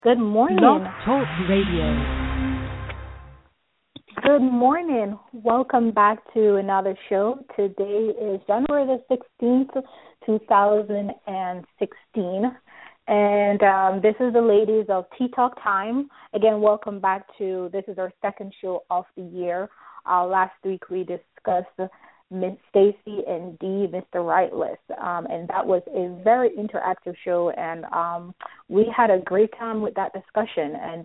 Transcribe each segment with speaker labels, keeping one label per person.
Speaker 1: Good
Speaker 2: Blog
Speaker 1: morning.
Speaker 2: Talk Radio.
Speaker 1: Good morning. Welcome back to another show. Today is January the 16th, 2016. And this is the ladies of Tea Talk Time. Again, welcome back to, this is our second show of the year. Last week we discussed Miss Stacy and Mr. Rightless. And that was a very interactive show, and we had a great time with that discussion. And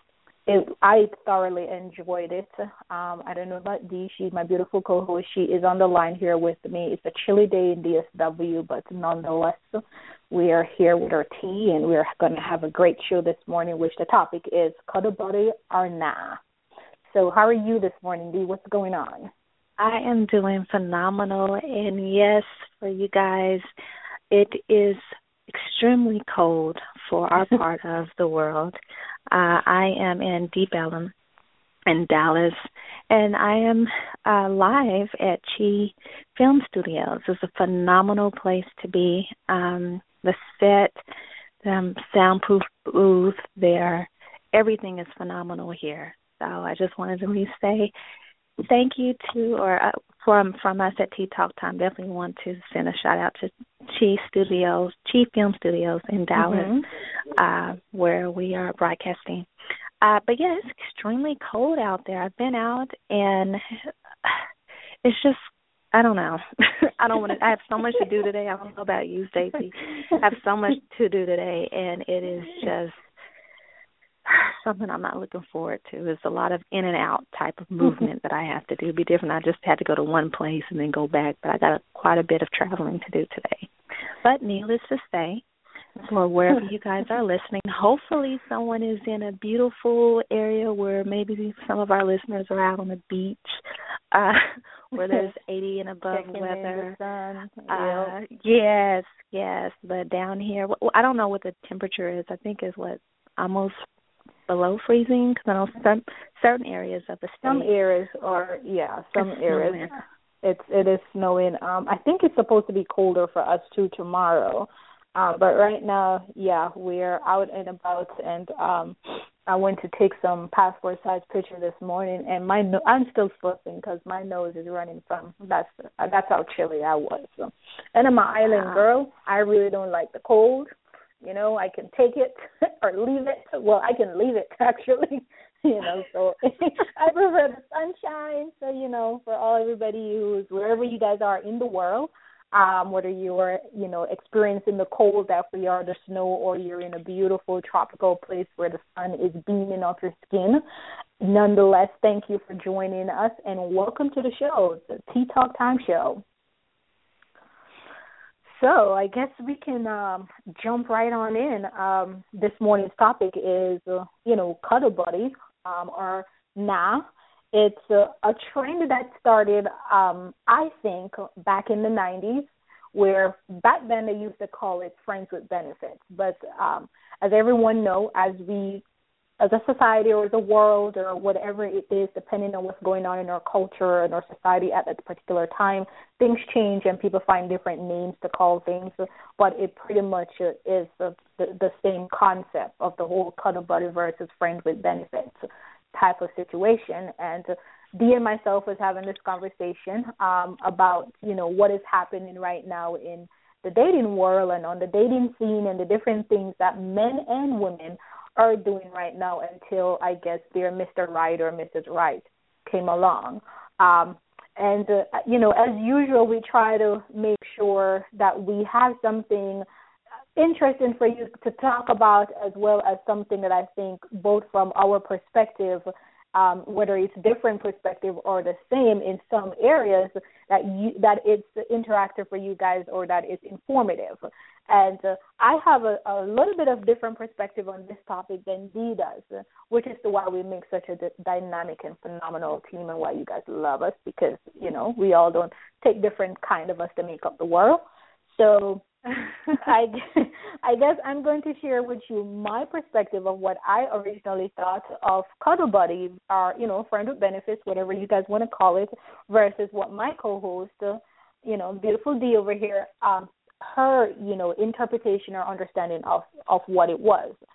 Speaker 1: I thoroughly enjoyed it. I don't know about Dee. She's my beautiful co-host. She is on the line here with me. It's a chilly day in DSW, but nonetheless, we are here with our tea, and we're going to have a great show this morning, which the topic is Cuddle Buddy or Nah. So how are you this morning, Dee? What's going on?
Speaker 3: I am doing phenomenal, and yes, for you guys, it is extremely cold for our part of the world. I am in Deep Ellum in Dallas, and I am live at Chi Film Studios. It's a phenomenal place to be. The set, the soundproof booth there, everything is phenomenal here. So I just wanted to really say thank you to, from us at Tea Talk Time, definitely want to send a shout out to Chi Film Studios in Dallas, where we are broadcasting. But yeah, it's extremely cold out there. I've been out, and it's just, I don't know. I have so much to do today. I don't know about you, Stacey. I have so much to do today, and it is just something I'm not looking forward to. It's a lot of in and out type of movement that I have to do. It'd be different. I just had to go to one place and then go back, but I got quite a bit of traveling to do today. But needless to say, for wherever you guys are listening, hopefully someone is in a beautiful area where maybe some of our listeners are out on the beach, where there's 80 and above
Speaker 1: Checking
Speaker 3: weather.
Speaker 1: In the sun.
Speaker 3: Yes. But down here, I don't know what the temperature is. I think it's almost below freezing, because I know certain areas of the state.
Speaker 1: Some areas it is snowing. I think it's supposed to be colder for us too tomorrow. But right now, we're out and about, and I went to take some passport size picture this morning, and I'm still slipping because my nose is running from that's how chilly I was. So. And I'm an island girl. I really don't like the cold. You know, I can take it or leave it. Well, I can leave it, actually. So I prefer the sunshine. So, for everybody who's wherever you guys are in the world, whether you're, experiencing the cold that we are, the snow, or you're in a beautiful tropical place where the sun is beaming off your skin, nonetheless, thank you for joining us, and welcome to the show, the Tea Talk Time Show. So I guess we can jump right on in. This morning's topic is, Cuddle Buddy, or Nah. It's a trend that started, I think, back in the 90s, where back then they used to call it friends with benefits. But as everyone knows, as a society or as a world or whatever it is, depending on what's going on in our culture and our society at that particular time, things change and people find different names to call things. But it pretty much is the same concept of the whole cuddle buddy versus friend with benefits type of situation. And Dee and myself was having this conversation about, what is happening right now in the dating world and on the dating scene and the different things that men and women are doing right now until, I guess, their Mr. Right or Mrs. Right came along. And as usual, we try to make sure that we have something interesting for you to talk about, as well as something that I think both from our perspective, whether it's different perspective or the same in some areas, that it's interactive for you guys or that it's informative. And I have a little bit of different perspective on this topic than Dee does, which is why we make such a dynamic and phenomenal team, and why you guys love us, because, we all don't take different kind of us to make up the world. So I guess I'm going to share with you my perspective of what I originally thought of cuddle buddy, or friend with benefits, whatever you guys want to call it, versus what my co-host, beautiful Dee over here, her interpretation or understanding of what it was.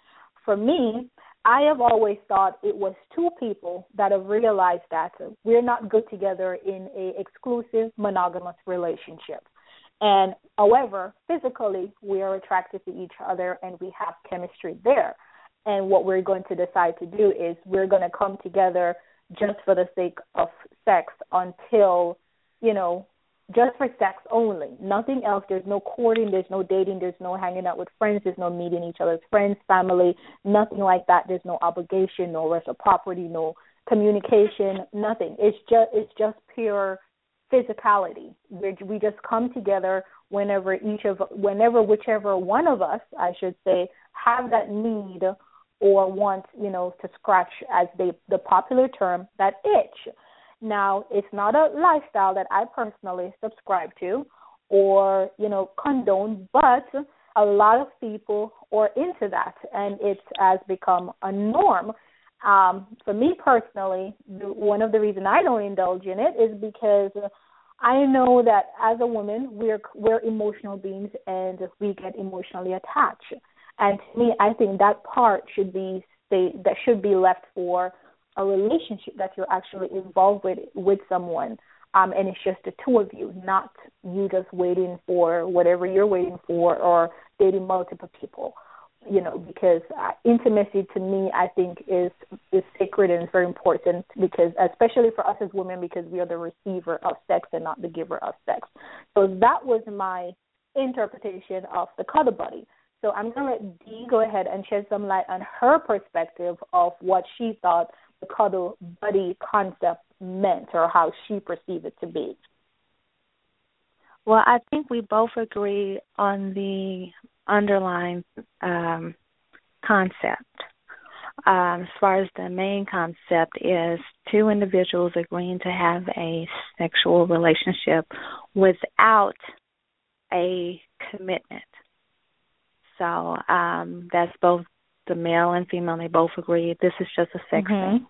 Speaker 1: for me, I have always thought it was two people that have realized that we're not good together in a exclusive monogamous relationship. And however, physically, we are attracted to each other and we have chemistry there. And what we're going to decide to do is we're going to come together just for the sake of sex until, just for sex only. Nothing else. There's no courting. There's no dating. There's no hanging out with friends. There's no meeting each other's friends, family, nothing like that. There's no obligation, no reciprocity, no communication, nothing. It's just pure physicality. We just come together whenever whichever one of us, I should say, have that need or want, to scratch, as the popular term, that itch. Now, it's not a lifestyle that I personally subscribe to or, condone, but a lot of people are into that, and it has become a norm. For me personally, one of the reasons I don't indulge in it is because I know that as a woman, we're emotional beings and we get emotionally attached. And to me, I think that part should be left for a relationship that you're actually involved with someone, and it's just the two of you, not you just waiting for whatever you're waiting for or dating multiple people, because intimacy to me, I think, is sacred and is very important, because especially for us as women, because we are the receiver of sex and not the giver of sex. So that was my interpretation of the cuddle buddy. So I'm going to let Dee go ahead and shed some light on her perspective of what she thought the cuddle buddy concept meant or how she perceived it to be.
Speaker 3: Well, I think we both agree on the underlying concept. As far as the main concept is two individuals agreeing to have a sexual relationship without a commitment. So that's both the male and female. They both agree this is just a sex thing.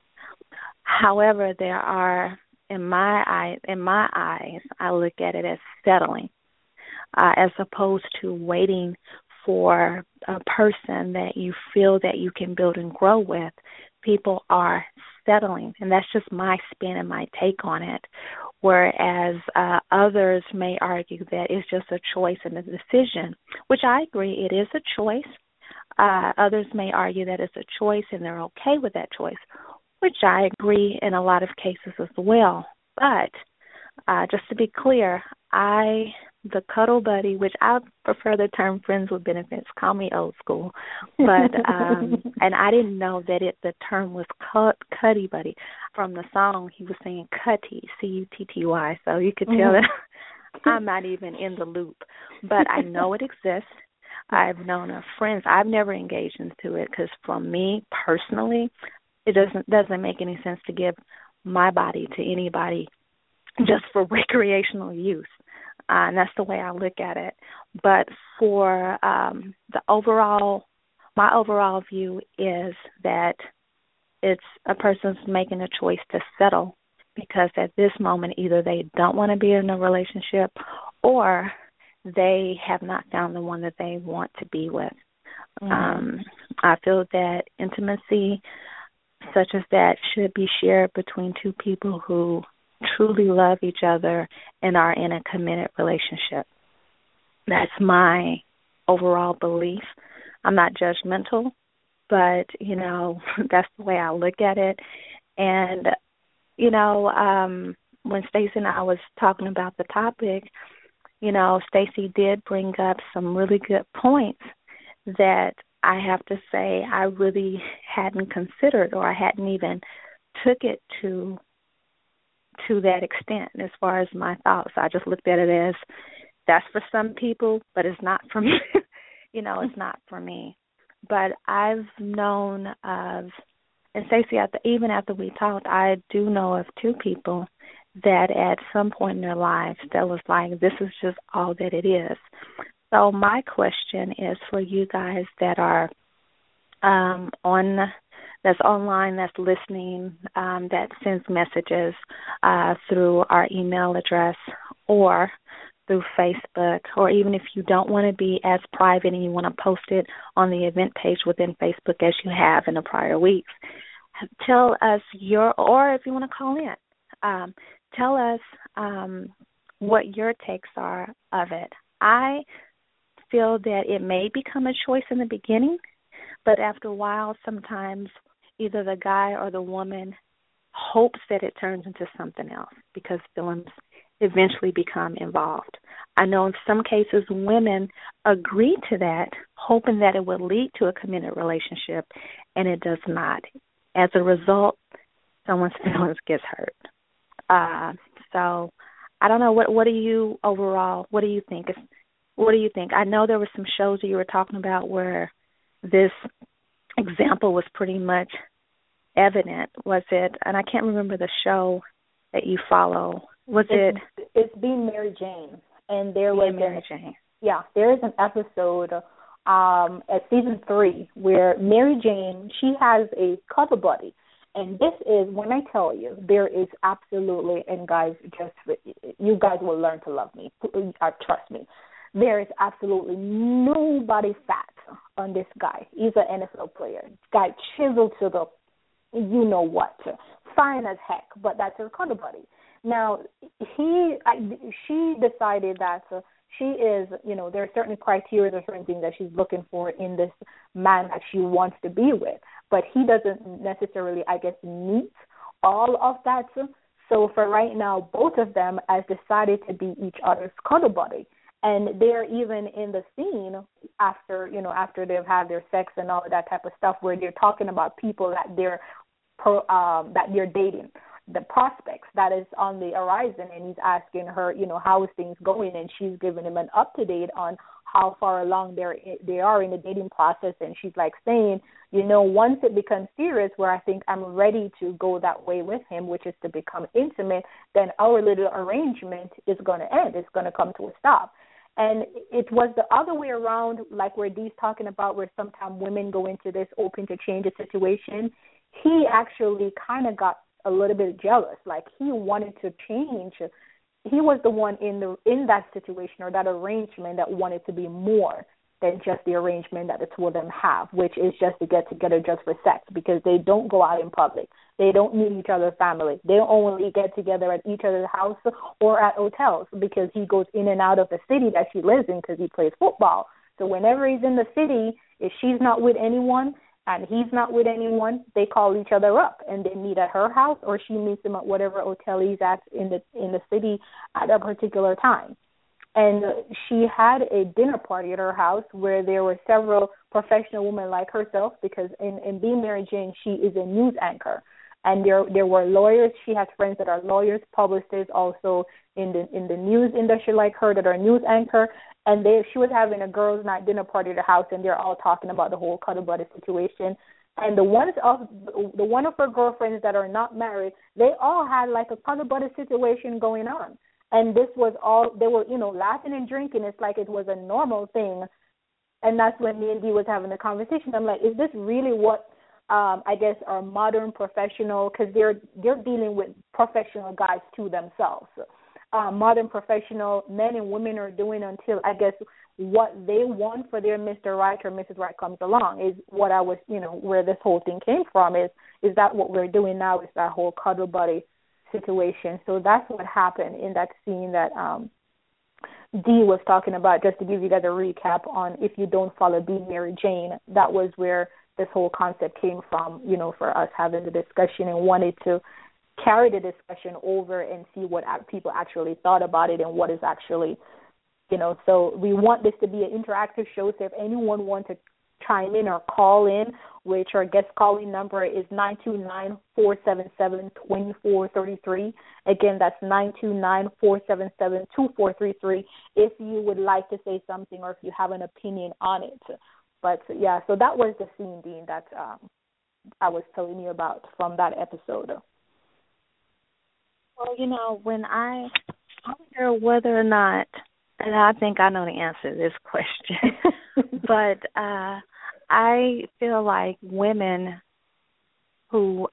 Speaker 3: However, there are, in my eyes, I look at it as settling, as opposed to waiting for a person that you feel that you can build and grow with. People are settling, and that's just my spin and my take on it. Whereas others may argue that it's just a choice and a decision, which I agree, it is a choice. Others may argue that it's a choice and they're okay with that choice, which I agree in a lot of cases as well. But just to be clear, the cuddle buddy, which I prefer the term friends with benefits, call me old school, but and I didn't know that the term was cuddy buddy. From the song, he was saying cutty, C-U-T-T-Y, so you could tell that I'm not even in the loop. But I know it exists. I've known of friends. I've never engaged into it because for me personally, it doesn't make any sense to give my body to anybody just for recreational use. And that's the way I look at it. But for my overall view is that it's a person's making a choice to settle because at this moment either they don't want to be in a relationship or they have not found the one that they want to be with. I feel that intimacy such as that should be shared between two people who truly love each other and are in a committed relationship. That's my overall belief. I'm not judgmental, but, that's the way I look at it. And, when Stacey and I was talking about the topic, Stacey did bring up some really good points that I have to say I really hadn't considered or I hadn't even took it to that extent as far as my thoughts. I just looked at it as that's for some people, but it's not for me. It's not for me. But I've known of, and Stacey, even after we talked, I do know of two people that at some point in their lives that was like, this is just all that it is. So my question is for you guys that are that's online, that's listening, that sends messages through our email address or through Facebook, or even if you don't want to be as private and you want to post it on the event page within Facebook as you have in the prior weeks, tell us or if you want to call in, tell us what your takes are of it. I feel that it may become a choice in the beginning, but after a while, sometimes either the guy or the woman hopes that it turns into something else because feelings eventually become involved. I know in some cases women agree to that, hoping that it will lead to a committed relationship, and it does not. As a result, someone's feelings gets hurt. So I don't know. What do you overall? What do you think? What do you think? I know there were some shows that you were talking about where this example was pretty much evident. Was it? And I can't remember the show that you follow.
Speaker 1: It's Being Mary Jane, and there was
Speaker 3: Mary Jane.
Speaker 1: Yeah, there is an episode at season 3 where Mary Jane, she has a cover buddy. And this is, when I tell you, there is absolutely, and guys, you guys will learn to love me. Trust me. There is absolutely nobody fat on this guy. He's an NFL player. Guy chiseled to the, you know what, fine as heck, but that's her cover buddy. Now, she decided that she is, there are certain criteria, there are certain things that she's looking for in this man that she wants to be with. But he doesn't necessarily, I guess, meet all of that. So for right now, both of them have decided to be each other's cuddle buddy. And they're even in the scene after they've had their sex and all of that type of stuff, where they're talking about people that they're dating, the prospects that is on the horizon, and he's asking her, how is things going, and she's giving him an up-to-date on how far along they are in the dating process, and she's like saying, once it becomes serious, where I think I'm ready to go that way with him, which is to become intimate, then our little arrangement is going to end. It's going to come to a stop. And it was the other way around, like where Dee's talking about, where sometimes women go into this open to change a situation. He actually kind of got a little bit jealous, like he wanted to change. He was the one in that situation or that arrangement that wanted to be more than just the arrangement that the two of them have, which is just to get together just for sex, because they don't go out in public. They don't meet each other's family. They only get together at each other's house or at hotels, because he goes in and out of the city that she lives in because he plays football. So whenever he's in the city, if she's not with anyone and he's not with anyone, they call each other up and they meet at her house, or she meets him at whatever hotel he's at in the city at a particular time. And she had a dinner party at her house where there were several professional women like herself, because in Being Mary Jane, she is a news anchor. And there were lawyers. She has friends that are lawyers, publicists, also in the news industry like her, that are news anchor. And she was having a girls' night dinner party at her house, and they're all talking about the whole cuddle buddy situation. And the one of her girlfriends that are not married, they all had like a cuddle buddy situation going on. And this was all, they were, laughing and drinking. It's like it was a normal thing. And that's when me and Dee was having the conversation. I'm like, is this really what, I guess, our modern professional, because they're dealing with professional guys to themselves. Modern professional men and women are doing until, I guess, what they want for their Mr. Right or Mrs. Right comes along is what I was, where this whole thing came from is that what we're doing now is that whole cuddle buddy situation. So that's what happened in that scene that Dee was talking about. Just to give you guys a recap on, if you don't follow Being Mary Jane, that was where this whole concept came from, for us having the discussion and wanted to carry the discussion over and see what people actually thought about it and what is actually, so we want this to be an interactive show. So if anyone wants to chime in or call in, which our guest calling number is 929-477-2433. Again, that's 929-477-2433 if you would like to say something or if you have an opinion on it. But, yeah, so that was the scene, Dean, that I was telling you about from that episode.
Speaker 3: Well, when I wonder whether or not, and I think I know the answer to this question, but I feel like women who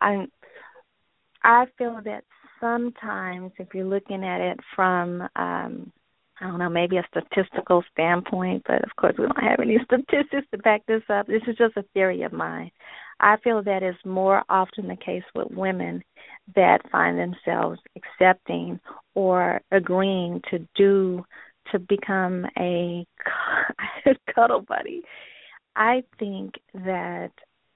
Speaker 3: I feel that sometimes if you're looking at it from I don't know, maybe a statistical standpoint, but of course we don't have any statistics to back this up. This is just a theory of mine. I feel that is more often the case with women that find themselves accepting or agreeing to become a cuddle buddy. I think that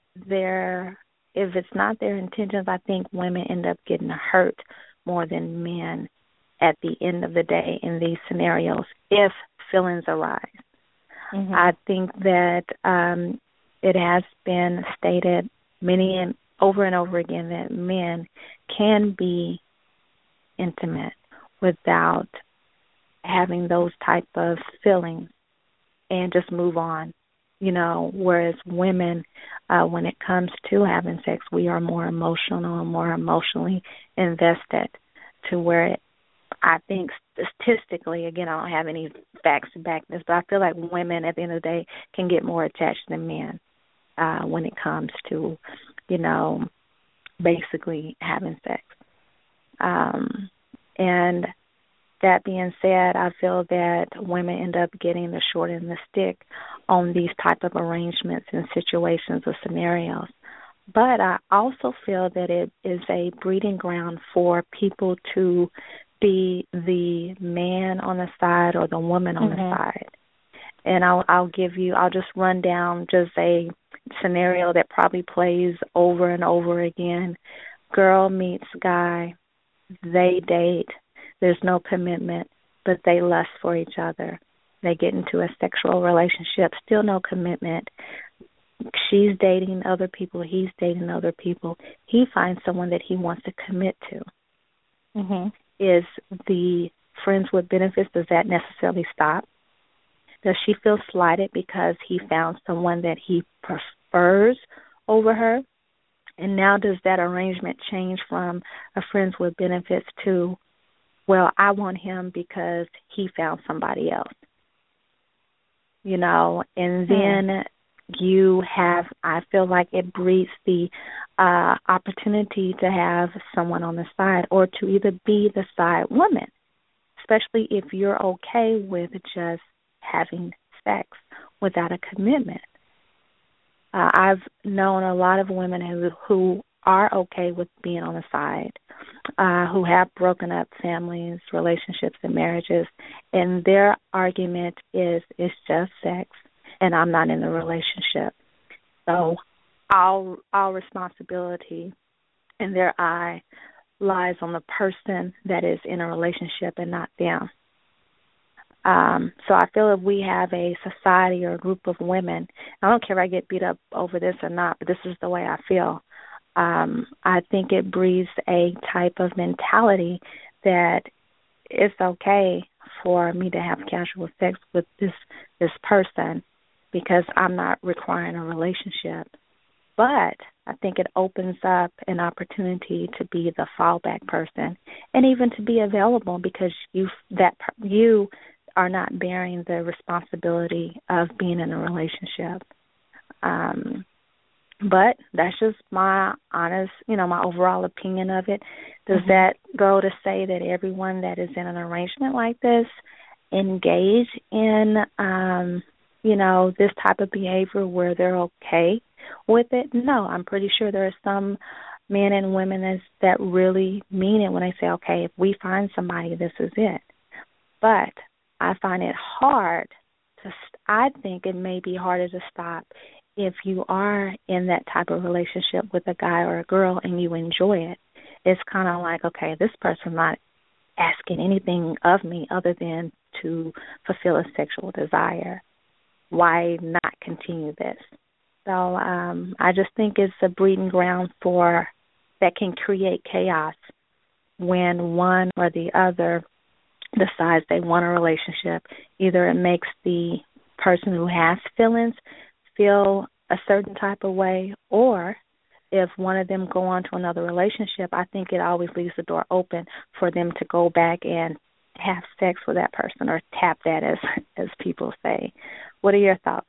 Speaker 3: if it's not their intentions, I think women end up getting hurt more than men at the end of the day in these scenarios if feelings arise. Mm-hmm. I think that it has been stated over and over again that men can be intimate without having those type of feelings and just move on. Whereas women, when it comes to having sex, we are more emotional and more emotionally invested to where I think statistically, again, I don't have any facts to back this, but I feel like women at the end of the day can get more attached than men when it comes to, basically having sex. And that being said, I feel that women end up getting the short end of the stick on these type of arrangements and situations or scenarios. But I also feel that it is a breeding ground for people to be the man on the side or the woman on the side. And I'll just run down just a scenario that probably plays over and over again. Girl meets guy, they date, there's no commitment, but they lust for each other. They get into a sexual relationship, still no commitment. She's dating other people, he's dating other people. He finds someone that he wants to commit to. Mm-hmm. Is the friends with benefits, does that necessarily stop? Does she feel slighted because he found someone that he prefers over her? And now does that arrangement change from a friends with benefits to, well, I want him because he found somebody else? And then I feel like it breeds the opportunity to have someone on the side or to either be the side woman, especially if you're okay with just having sex without a commitment. I've known a lot of women who are okay with being on the side, who have broken up families, relationships, and marriages, and their argument is it's just sex and I'm not in the relationship. So all responsibility in their eye lies on the person that is in a relationship and not them. So I feel if we have a society or a group of women, I don't care if I get beat up over this or not, but this is the way I feel. I think it breeds a type of mentality that it's okay for me to have casual sex with this person because I'm not requiring a relationship. But I think it opens up an opportunity to be the fallback person and even to be available because you are not bearing the responsibility of being in a relationship. But that's just my honest, my overall opinion of it. Does that go to say that everyone that is in an arrangement like this engage in, this type of behavior where they're okay with it? No, I'm pretty sure there are some men and women that really mean it when they say, okay, if we find somebody, this is it. But I find it hard I think it may be harder to stop if you are in that type of relationship with a guy or a girl and you enjoy it. It's kind of like, okay, this person's not asking anything of me other than to fulfill a sexual desire. Why not continue this? So I just think it's a breeding ground that can create chaos when one or the other decides they want a relationship. Either it makes the person who has feelings feel a certain type of way, or if one of them go on to another relationship, I think it always leaves the door open for them to go back and have sex with that person or tap that, as people say. What are your thoughts?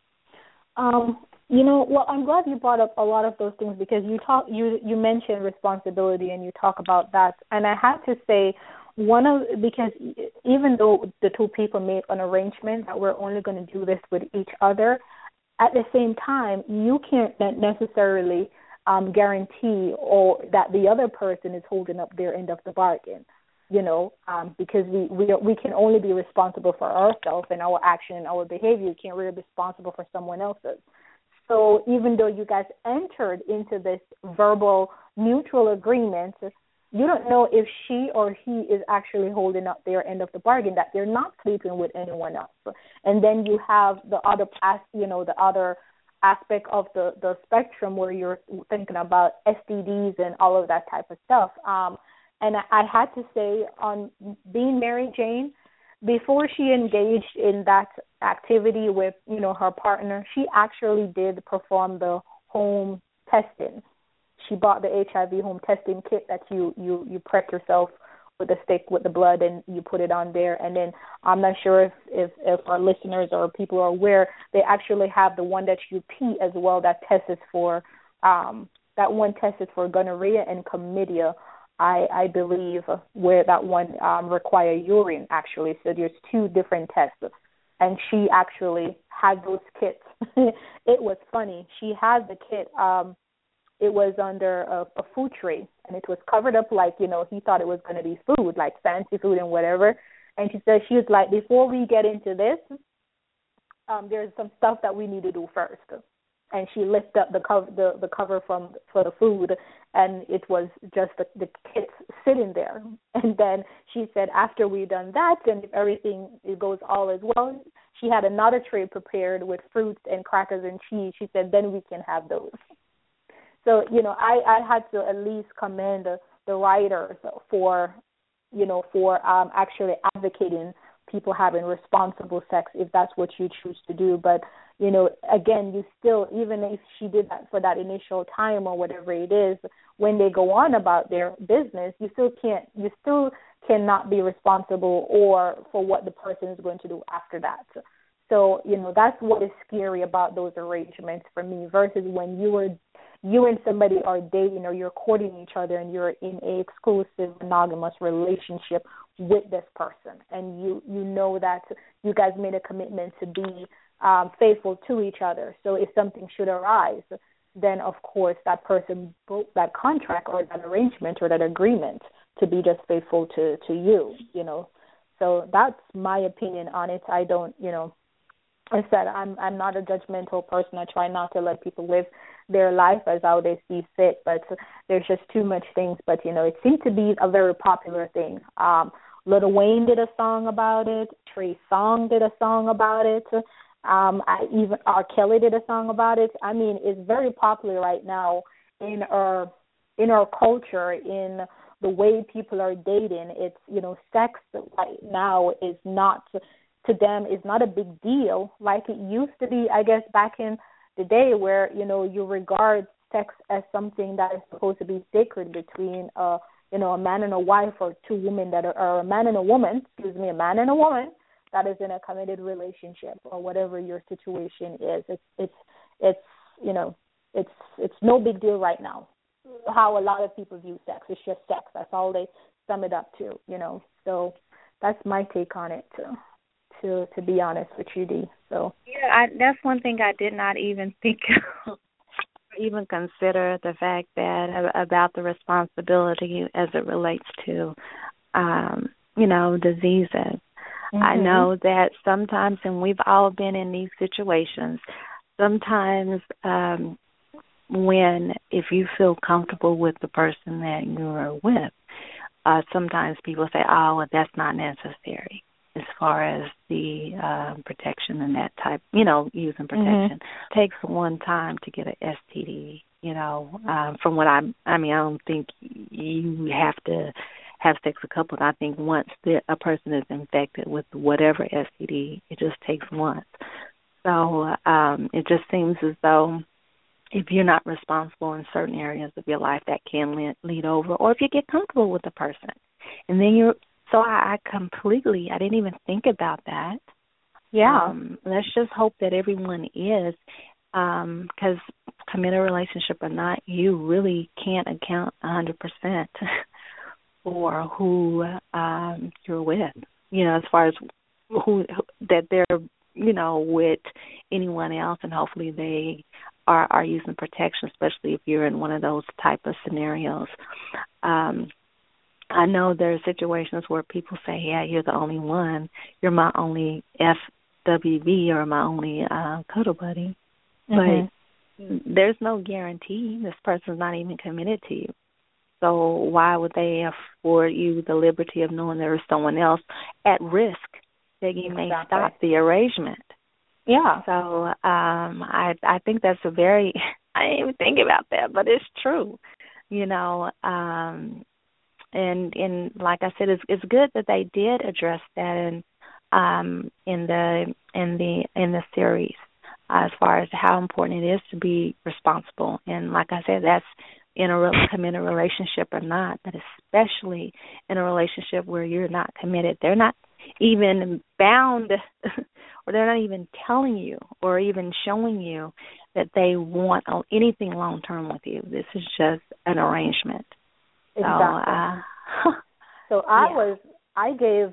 Speaker 1: Well, I'm glad you brought up a lot of those things because you mentioned responsibility and you talk about that. And I have to say, because even though the two people made an arrangement that we're only going to do this with each other, at the same time, you can't necessarily guarantee or that the other person is holding up their end of the bargain, because we can only be responsible for ourselves and our action and our behavior. You can't really be responsible for someone else's. So even though you guys entered into this verbal mutual agreement, you don't know if she or he is actually holding up their end of the bargain, that they're not sleeping with anyone else. And then you have the other aspect of the spectrum where you're thinking about STDs and all of that type of stuff. And I had to say, on being Mary Jane, before she engaged in that activity with, her partner, she actually did perform the home testing. She bought the HIV home testing kit that you prick yourself with a stick with the blood and you put it on there. And then I'm not sure if our listeners or people are aware, they actually have the one that you pee as well that tests for that one tests for gonorrhea and chlamydia, I believe, where that one require urine actually. So there's two different tests. And she actually had those kits. It was funny. She had the kit. It was under a food tray, and it was covered up like, he thought it was going to be food, like fancy food and whatever. And she said, she was like, before we get into this, there's some stuff that we need to do first. And she lifted up the cover for the food, and it was just the kits sitting there. And then she said, after we done that, and if everything goes all as well, she had another tray prepared with fruits and crackers and cheese. She said, then we can have those. So, I had to at least commend the writers for actually advocating people having responsible sex if that's what you choose to do. But, again, you still, even if she did that for that initial time or whatever it is, when they go on about their business, you still cannot be responsible or for what the person is going to do after that. So, that's what is scary about those arrangements for me versus when you and somebody are dating or you're courting each other and you're in a exclusive monogamous relationship with this person, and you know that you guys made a commitment to be faithful to each other. So if something should arise, then of course that person broke that contract or that arrangement or that agreement to be just faithful to you. So that's my opinion on it. I don't, I said I'm not a judgmental person. I try not to let people live their life as how they see fit, but there's just too much things. But, it seemed to be a very popular thing. Lil Wayne did a song about it. Trey Songz did a song about it. Even R. Kelly did a song about it. I mean, it's very popular right now in our culture, in the way people are dating. It's, sex right now is not, to them, is not a big deal like it used to be, I guess, back in the day where, you regard sex as something that is supposed to be sacred between, a man and a wife, or two women that are a man and a woman, a man and a woman that is in a committed relationship, or whatever your situation is. It's no big deal right now. How a lot of people view sex, it's just sex. That's all they sum it up to, So that's my take on it too. To be honest with you, Dee. So
Speaker 3: yeah, that's one thing I did not even think of, even consider the fact that about the responsibility as it relates to, diseases. Mm-hmm. I know that sometimes, and we've all been in these situations, sometimes if you feel comfortable with the person that you're with, sometimes people say, oh, well, that's not necessary. As far as the protection and that type, using protection. Mm-hmm. Takes one time to get an STD, from what I don't think you have to have sex a couple. I think once a person is infected with whatever STD, it just takes once. So it just seems as though if you're not responsible in certain areas of your life, that can lead over, or if you get comfortable with the person. And then So I didn't even think about that.
Speaker 1: Yeah.
Speaker 3: Let's just hope that everyone is, because committed relationship or not, you really can't account 100% for who you're with. As far as who that they're with anyone else, and hopefully they are using protection, especially if you're in one of those type of scenarios. I know there are situations where people say, yeah, you're the only one. You're my only FWB or my only cuddle buddy. But there's no guarantee. This person's not even committed to you. So why would they afford you the liberty of knowing there is someone else at risk that you may stop the arrangement?
Speaker 1: Yeah.
Speaker 3: So I think that's I didn't even think about that, but it's true. And like I said, it's good that they did address that in the series, as far as how important it is to be responsible. And like I said, that's in a committed relationship or not, but especially in a relationship where you're not committed. They're not even bound, or they're not even telling you or even showing you that they want anything long term with you. This is just an arrangement.
Speaker 1: Exactly. So I gave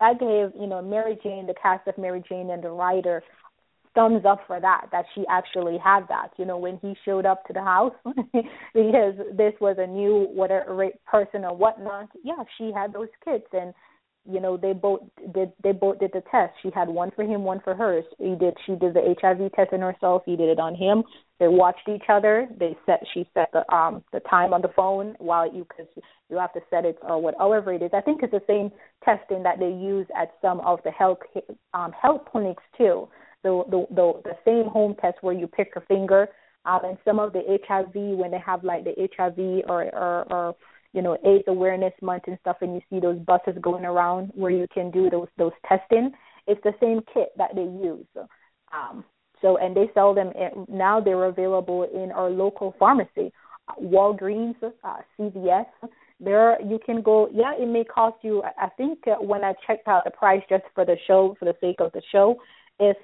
Speaker 1: Mary Jane, the cast of Mary Jane, and the writer thumbs up for that she actually had that, when he showed up to the house, because this was a new person or whatnot. Yeah, she had those kids, and they both did the test. She had one for him, one for her. She did the HIV test on herself. He did it on him. They watched each other. She set the time on the phone because you have to set it or whatever it is. I think it's the same testing that they use at some of the health clinics too. The same home test where you pick your finger, and some of the HIV, when they have like the HIV or AIDS Awareness Month and stuff, and you see those buses going around where you can do those testing. It's the same kit that they use. And they sell them now. They're available in our local pharmacy, Walgreens, CVS. There you can go. Yeah, it may cost you. I think when I checked out the price just for the show, for the sake of the show, it's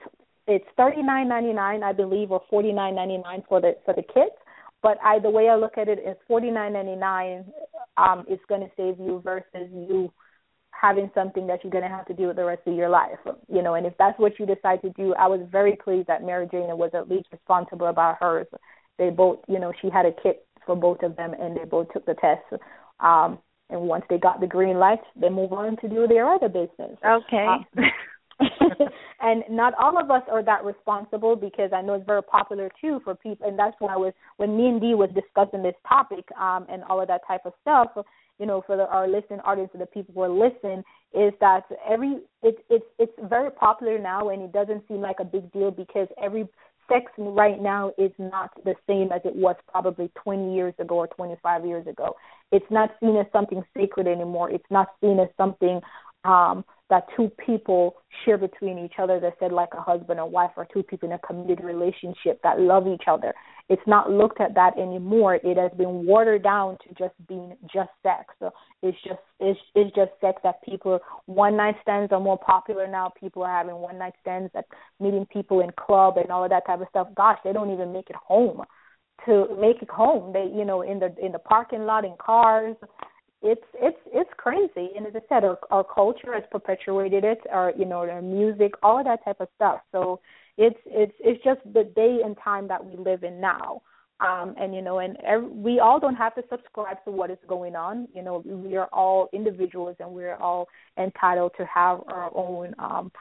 Speaker 1: $39.99, I believe, or $49.99 for the kit. But the way I look at it is $49.99 is going to save you versus you having something that you're going to have to do with the rest of your life. And if that's what you decide to do, I was very pleased that Mary Jane was at least responsible about hers. They both, she had a kit for both of them, and they both took the test. And once they got the green light, they move on to do their other business.
Speaker 3: Okay.
Speaker 1: And not all of us are that responsible, because I know it's very popular too for people, and that's when me and Dee was discussing this topic and all of that type of stuff, for our listening audience and the people who are listening, is that it's very popular now, and it doesn't seem like a big deal, because every sex right now is not the same as it was probably 20 years ago or 25 years ago. It's not seen as something sacred anymore. It's not seen as something that two people share between each other, that said like a husband and wife, or two people in a committed relationship that love each other. It's not looked at that anymore. It has been watered down to just being just sex. So it's just sex that people, one night stands are more popular now. People are having one night stands, at meeting people in club and all of that type of stuff. Gosh, they don't even make it home. To make it home, they in the parking lot, in cars. It's crazy, and as I said, our culture has perpetuated it, our music, all of that type of stuff. So it's just the day and time that we live in now, we all don't have to subscribe to what is going on. We are all individuals, and we're all entitled to have our own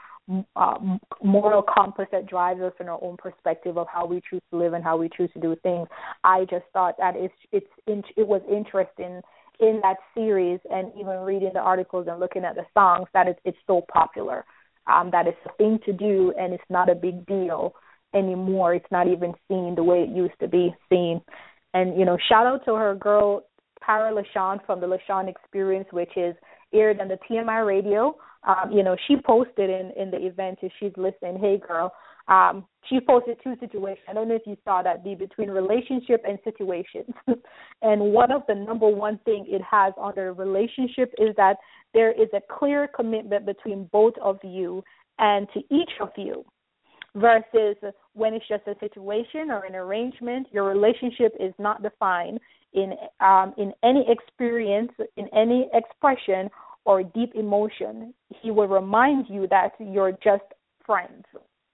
Speaker 1: moral compass that drives us in our own perspective of how we choose to live and how we choose to do things. I just thought that it was interesting in that series, and even reading the articles and looking at the songs, that it's so popular, that it's a thing to do, and it's not a big deal anymore. It's not even seen the way it used to be seen. And, shout out to her girl, Tara LaShawn from the LaShawn Experience, which is aired on the TMI radio. She posted in the event, if she's listening, hey girl, she posted two situations. I don't know if you saw that, between relationship and situations. And one of the number one thing it has under relationship is that there is a clear commitment between both of you and to each of you. versus when it's just a situation or an arrangement. Your relationship is not defined in any experience, in any expression or deep emotion. He will remind you that you're just friends.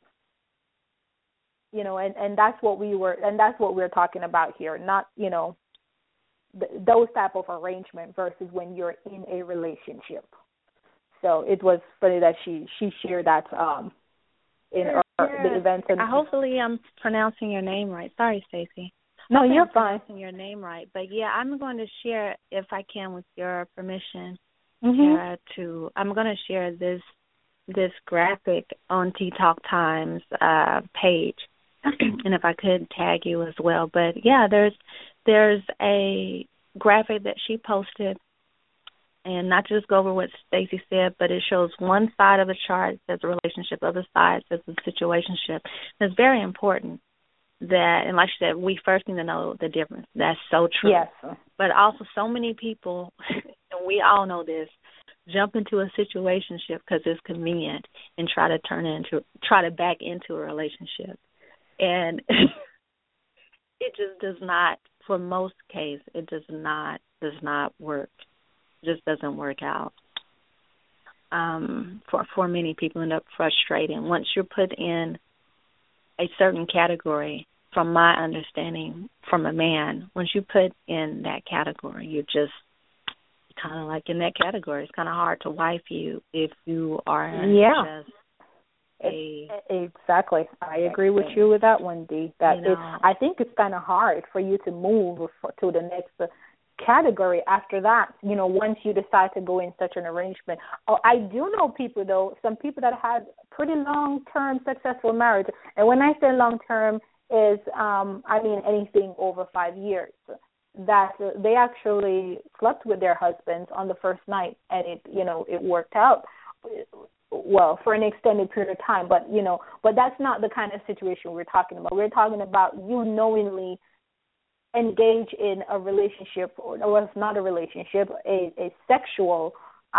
Speaker 1: You know, and that's what we're talking about here. Not, you know, those type of arrangement versus when you're in a relationship. So it was funny that she shared that in the event. And
Speaker 3: hopefully I'm pronouncing your name right. Sorry, Stacey.
Speaker 1: No, you're fine.
Speaker 3: Pronouncing your name right. But yeah, I'm going to share, if I can, with your permission, I'm going to share this graphic on Tea Talk Times page, and if I could tag you as well. But yeah, there's a graphic that she posted, and not to just go over what Stacey said, but it shows one side of the chart says a relationship, other side says a situationship. And it's very important that, and like she said, we first need to know the difference. That's so true. Yes. But also so many people, and we all know this, jump into a situationship because it's convenient and try to back into a relationship. And it just does not, for most cases, it does not work. Just doesn't work out. For many people, end up frustrating. Once you're put in a certain category, from my understanding, from a man, once you put in that category, you're just kind of like in that category. It's kind of hard to wife you if you are just
Speaker 1: exactly. I agree with you with that one, Dee. I think it's kind of hard for you to move to the next category after that, you know, once you decide to go in such an arrangement. I do know people, though, some people that had pretty long-term successful marriage. And when I say long-term is, I mean anything over 5 years, that they actually slept with their husbands on the first night, and it worked out well for an extended period of time. But that's not the kind of situation we're talking about. We're talking about you knowingly engage in a relationship, or it's not a relationship, a sexual,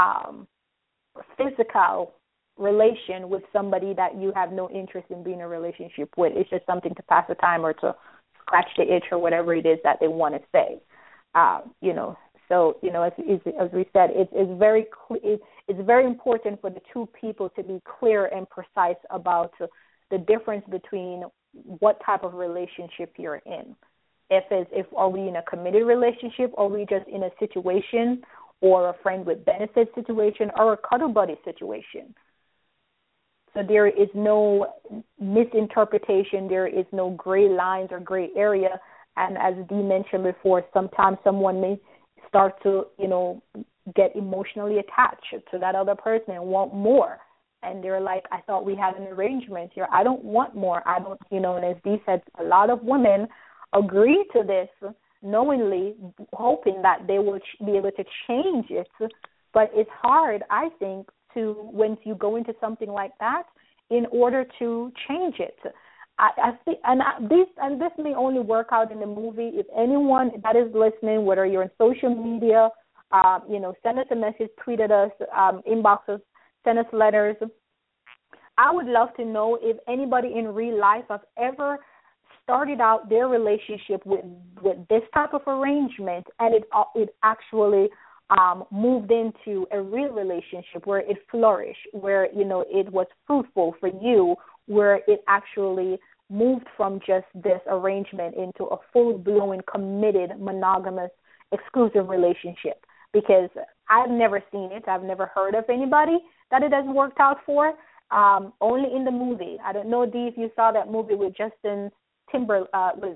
Speaker 1: physical relation with somebody that you have no interest in being in a relationship with. It's just something to pass the time or to scratch the itch or whatever it is that they want to say. So as we said, it's very important for the two people to be clear and precise about the difference between what type of relationship you're in. Are we in a committed relationship, or are we just in a situation or a friend with benefits situation or a cuddle buddy situation? So there is no misinterpretation. There is no gray lines or gray area. And as Dee mentioned before, sometimes someone may start to, get emotionally attached to that other person and want more. And they're like, I thought we had an arrangement here. I don't want more. I don't, and as Dee said, a lot of women agree to this knowingly, hoping that they will be able to change it. But it's hard, I think, when you go into something like that, in order to change it. I think, this may only work out in the movie. If anyone that is listening, whether you're on social media, send us a message, tweet at us, inbox us, send us letters. I would love to know if anybody in real life has ever started out their relationship with this type of arrangement, and it actually moved into a real relationship where it flourished, where it was fruitful for you, where it actually moved from just this arrangement into a full-blown, committed, monogamous, exclusive relationship. Because I've never seen it. I've never heard of anybody that it has worked out for. Only in the movie. I don't know, Dee, if you saw that movie with Justin Timberlake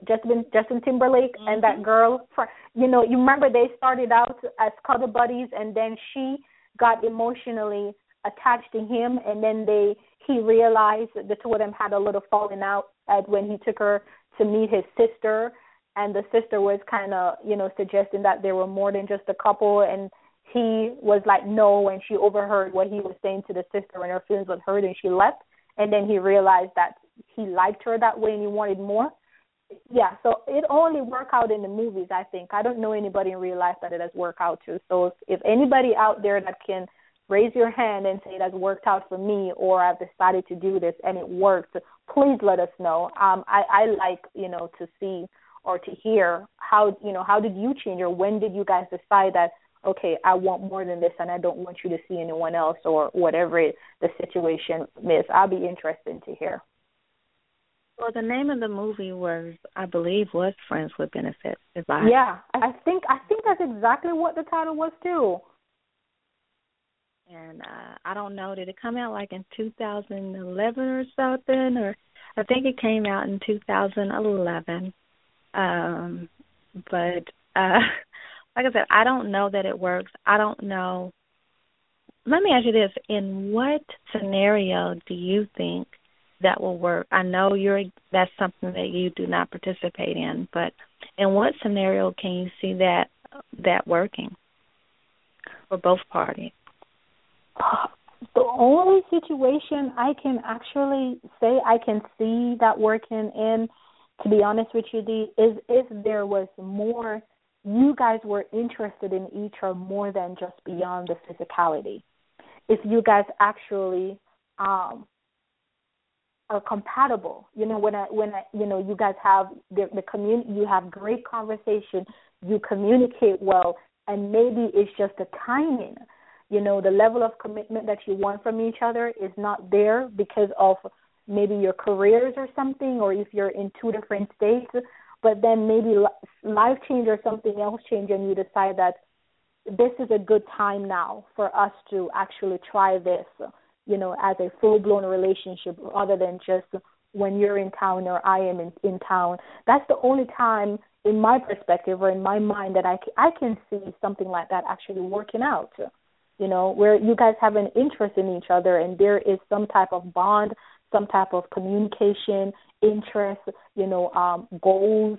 Speaker 1: and that girl. You remember they started out as cuddle buddies, and then she got emotionally attached to him, and then he realized that the two of them had a little falling out when he took her to meet his sister, and the sister was kind of suggesting that they were more than just a couple, and he was like no, and she overheard what he was saying to the sister, and her feelings were hurt, and she left. And then he realized that he liked her that way and he wanted more. Yeah, so it only worked out in the movies, I think. I don't know anybody in real life that it has worked out to. So if anybody out there that can raise your hand and say that's worked out for me, or I've decided to do this and it worked. Please let us know. I like, to see or to hear how did you change, or when did you guys decide that, okay, I want more than this and I don't want you to see anyone else, or whatever the situation is. I'll be interested to hear.
Speaker 3: Well, the name of the movie was Friends with Benefits.
Speaker 1: Yeah, I think that's exactly what the title was too.
Speaker 3: And I don't know, did it come out like in 2011 or something? Or I think it came out in 2011. But like I said, I don't know that it works. I don't know. Let me ask you this. In what scenario do you think that will work? I know that's something that you do not participate in, but in what scenario can you see that working for both parties?
Speaker 1: The only situation I can actually say I can see that working in, to be honest with you, Dee, is if there was more, you guys were interested in each other more than just beyond the physicality. If you guys actually are compatible, when you guys have the community, you have great conversation, you communicate well, and maybe it's just the timing. The level of commitment that you want from each other is not there because of maybe your careers or something, or if you're in two different states, but then maybe life change or something else change and you decide that this is a good time now for us to actually try this, as a full-blown relationship other than just when you're in town or I am in town. That's the only time in my perspective or in my mind that I can see something like that actually working out, where you guys have an interest in each other and there is some type of bond, some type of communication, interest, goals.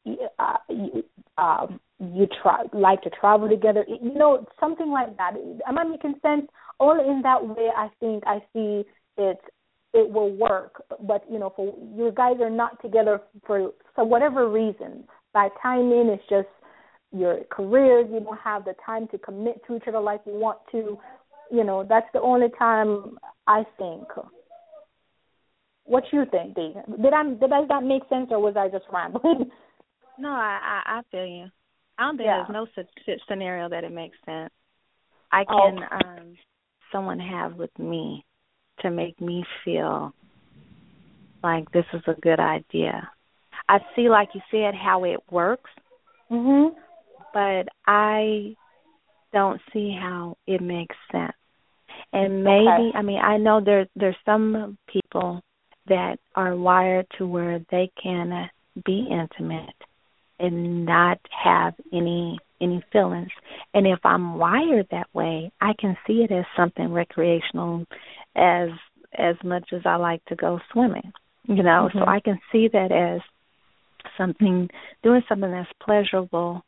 Speaker 1: You like to travel together, something like that. Am I making sense? All in that way, I think I see it will work. But, for you guys are not together for whatever reason. By timing, it's just your careers, you don't have the time to commit to each other like you want to. That's the only time I think. What you think, Dee? Did that make sense, or was I just rambling?
Speaker 3: No, I feel you. I don't think there's no scenario that it makes sense. I can someone have with me to make me feel like this is a good idea. I see, like you said, how it works, but I don't see how it makes sense. And maybe, I know there's some people that are wired to where they can be intimate and not have any feelings. And if I'm wired that way, I can see it as something recreational as much as I like to go swimming, so I can see that as doing something that's pleasurable,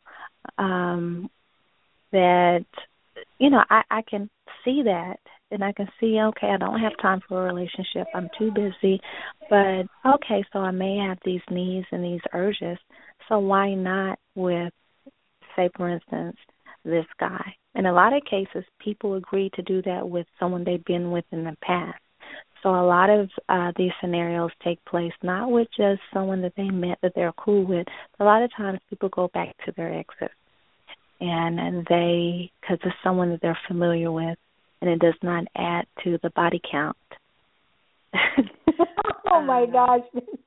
Speaker 3: that, I can see that. And I can see, okay, I don't have time for a relationship. I'm too busy. But, okay, so I may have these needs and these urges. So why not with, say, for instance, this guy? In a lot of cases, people agree to do that with someone they've been with in the past. So a lot of these scenarios take place not with just someone that they met that they're cool with. But a lot of times people go back to their exes. And because it's someone that they're familiar with, and it does not add to the body count.
Speaker 1: Oh my gosh!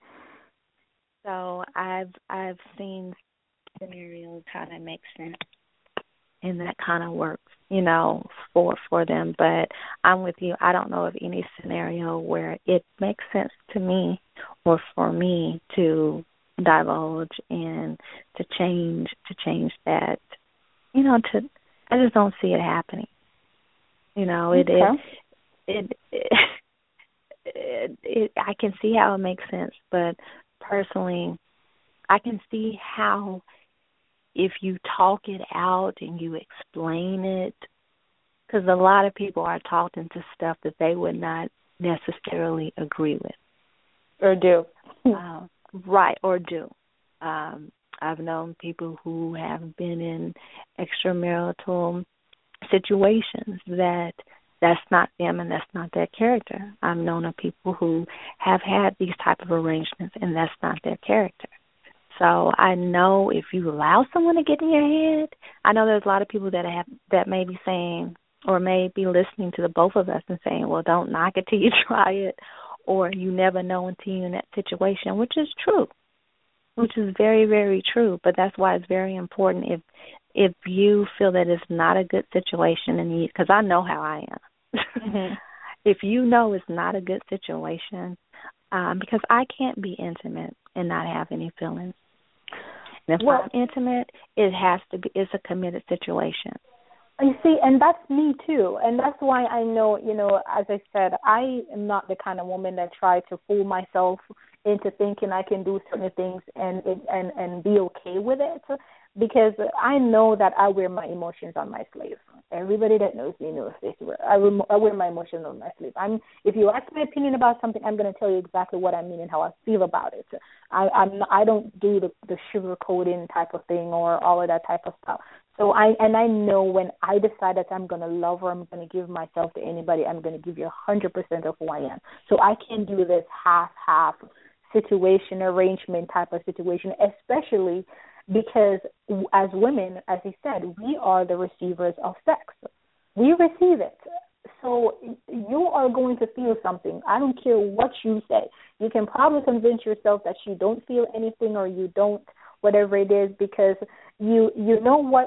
Speaker 3: So I've seen scenarios how that makes sense, and that kind of works, for them. But I'm with you. I don't know of any scenario where it makes sense to me or for me to divulge and to change that. I just don't see it happening. I can see how it makes sense, but personally, I can see how if you talk it out and you explain it, because a lot of people are talked into stuff that they would not necessarily agree with.
Speaker 1: Or do.
Speaker 3: Right, or do. I've known people who have been in extramarital situations that's not them and that's not their character. I've known of people who have had these type of arrangements and that's not their character. So I know if you allow someone to get in your head, I know there's a lot of people that may be saying or may be listening to the both of us and saying, well, don't knock it till you try it, or you never know until you're in that situation, which is true, which is very, very true. But that's why it's very important if you feel that it's not a good situation, and because I know how I am.
Speaker 1: Mm-hmm.
Speaker 3: If you know it's not a good situation, because I can't be intimate and not have any feelings. And if I'm intimate, it's a committed situation.
Speaker 1: You see, and that's me too, and that's why I know, as I said, I am not the kind of woman that tries to fool myself into thinking I can do certain things and be okay with it, because I know that I wear my emotions on my sleeve. Everybody that knows me knows this. I wear my emotions on my sleeve. If you ask my opinion about something, I'm going to tell you exactly what I mean and how I feel about it. I don't do the sugar coating type of thing or all of that type of stuff. So I know when I decide that I'm going to love or I'm going to give myself to anybody, I'm going to give you 100% of who I am. So I can't do this half situation, arrangement type of situation, especially because as women, as he said, we are the receivers of sex. We receive it. So you are going to feel something. I don't care what you say. You can probably convince yourself that you don't feel anything or you don't, whatever it is, because you know what,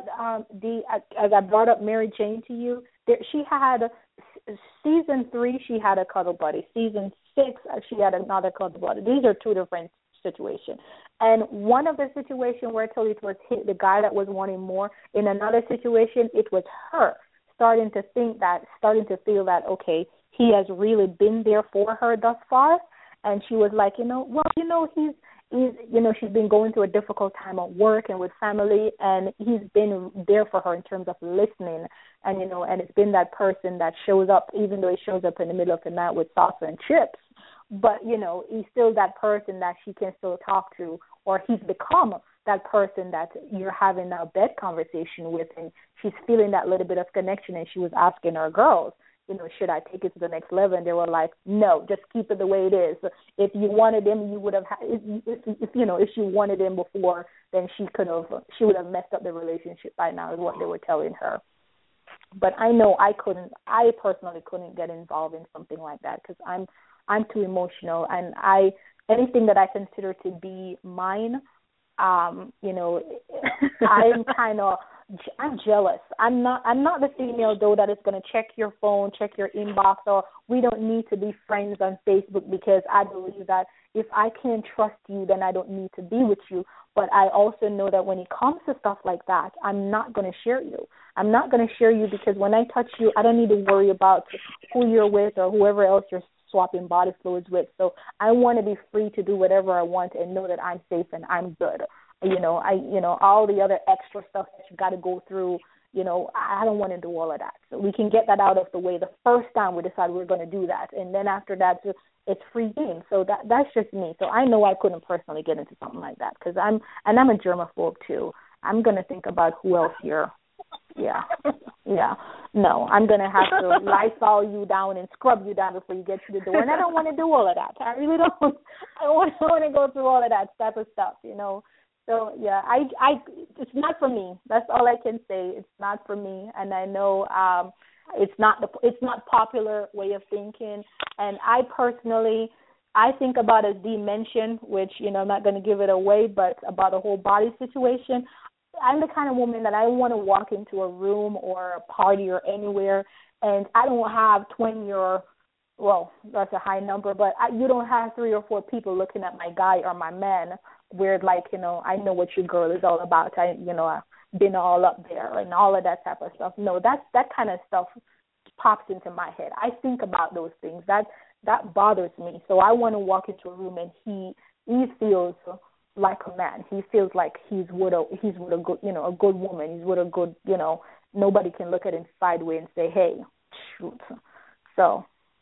Speaker 1: as I brought up Mary Jane to you, she had season 3, she had a cuddle buddy. Season 6, she had another cuddle buddy. These are two different situations. And one of the situations where I told you it was the guy that was wanting more. In another situation, it was her starting to feel that, okay, he has really been there for her thus far. And she was like, she's been going through a difficult time at work and with family, and he's been there for her in terms of listening, and and it's been that person that shows up, even though he shows up in the middle of the night with salsa and chips, but he's still that person that she can still talk to, or he's become that person that you're having a bed conversation with, and she's feeling that little bit of connection, and she was asking her girls, should I take it to the next level? And they were like, no, just keep it the way it is. If you wanted him, you would have, if she wanted him before, then she would have messed up the relationship by now, is what they were telling her. But I know I personally couldn't get involved in something like that, because I'm too emotional, and anything that I consider to be mine, I'm jealous. I'm not the female though that is going to check your phone, check your inbox, or we don't need to be friends on Facebook, because I believe that if I can't trust you, then I don't need to be with you. But I also know that when it comes to stuff like that, I'm not going to share you. I'm not going to share you, because when I touch you, I don't need to worry about who you're with or whoever else you're swapping body fluids with. So I want to be free to do whatever I want and know that I'm safe and I'm good. All the other extra stuff that you got to go through, I don't want to do all of that. So we can get that out of the way the first time we decide we're going to do that. And then after that, it's free game. So that's just me. So I know I couldn't personally get into something like that, because I'm a germaphobe too. I'm going to think about who else here. Yeah. No, I'm going to have to Lysol you down and scrub you down before you get to the door. And I don't want to do all of that. I really don't. I want to go through all of that type of stuff, So, yeah, it's not for me. That's all I can say. It's not for me. And I know it's not popular way of thinking. And I personally, I think about as Dee mentioned, which, I'm not going to give it away, but about a whole body situation. I'm the kind of woman that I want to walk into a room or a party or anywhere, and I don't have 20 or, well, that's a high number, but you don't have 3 or 4 people looking at my guy or my man where, like, I know what your girl is all about. I've been all up there and all of that type of stuff. No, that kind of stuff pops into my head. I think about those things. That bothers me. So I want to walk into a room and he feels like a man. He feels like he's with a good, a good woman. He's with a good, nobody can look at him sideways and say, hey, shoot. So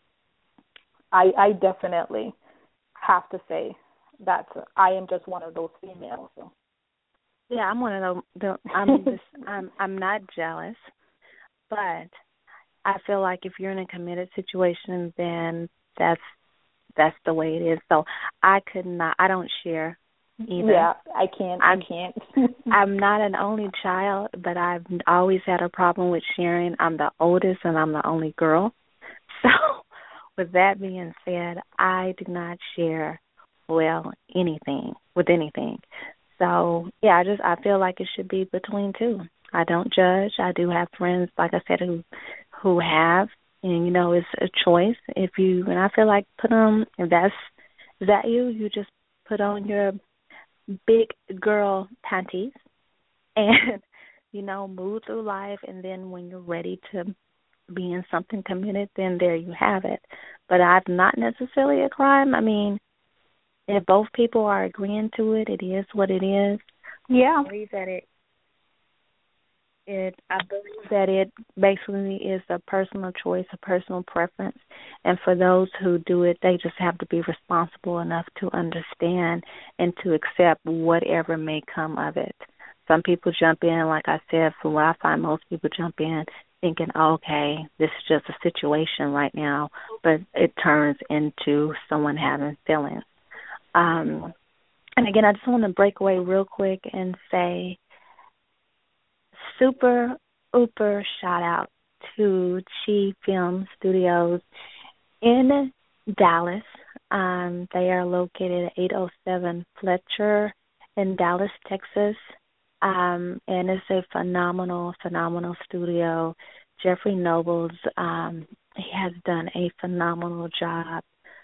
Speaker 1: I definitely have to say that I am just one of those females. So.
Speaker 3: Yeah, I'm one of those. I'm not jealous. But I feel like if you're in a committed situation, then that's the way it is. So I could not. I don't share either.
Speaker 1: Yeah, I can't.
Speaker 3: I'm not an only child, but I've always had a problem with sharing. I'm the oldest, and I'm the only girl. So, with that being said, I do not share anything with anything. So yeah, I feel like it should be between two. I don't judge. I do have friends, like I said, who have, and it's a choice. And I feel like if is that you just put on your big girl panties and move through life, and then when you're ready to be in something committed, then there you have it. But I've not necessarily a crime. I mean, if both people are agreeing to it, it is what it is.
Speaker 1: Yeah.
Speaker 3: I believe that it basically is a personal choice, a personal preference. And for those who do it, they just have to be responsible enough to understand and to accept whatever may come of it. Some people jump in, like I said, from what I find, most people jump in thinking, okay, this is just a situation right now, but it turns into someone having feelings. And again, I just want to break away real quick and say super shout out to Chi Film Studios in Dallas. They are located at 807 Fletcher in Dallas, Texas. And it's a phenomenal studio. Jeffrey Nobles, he has done a phenomenal job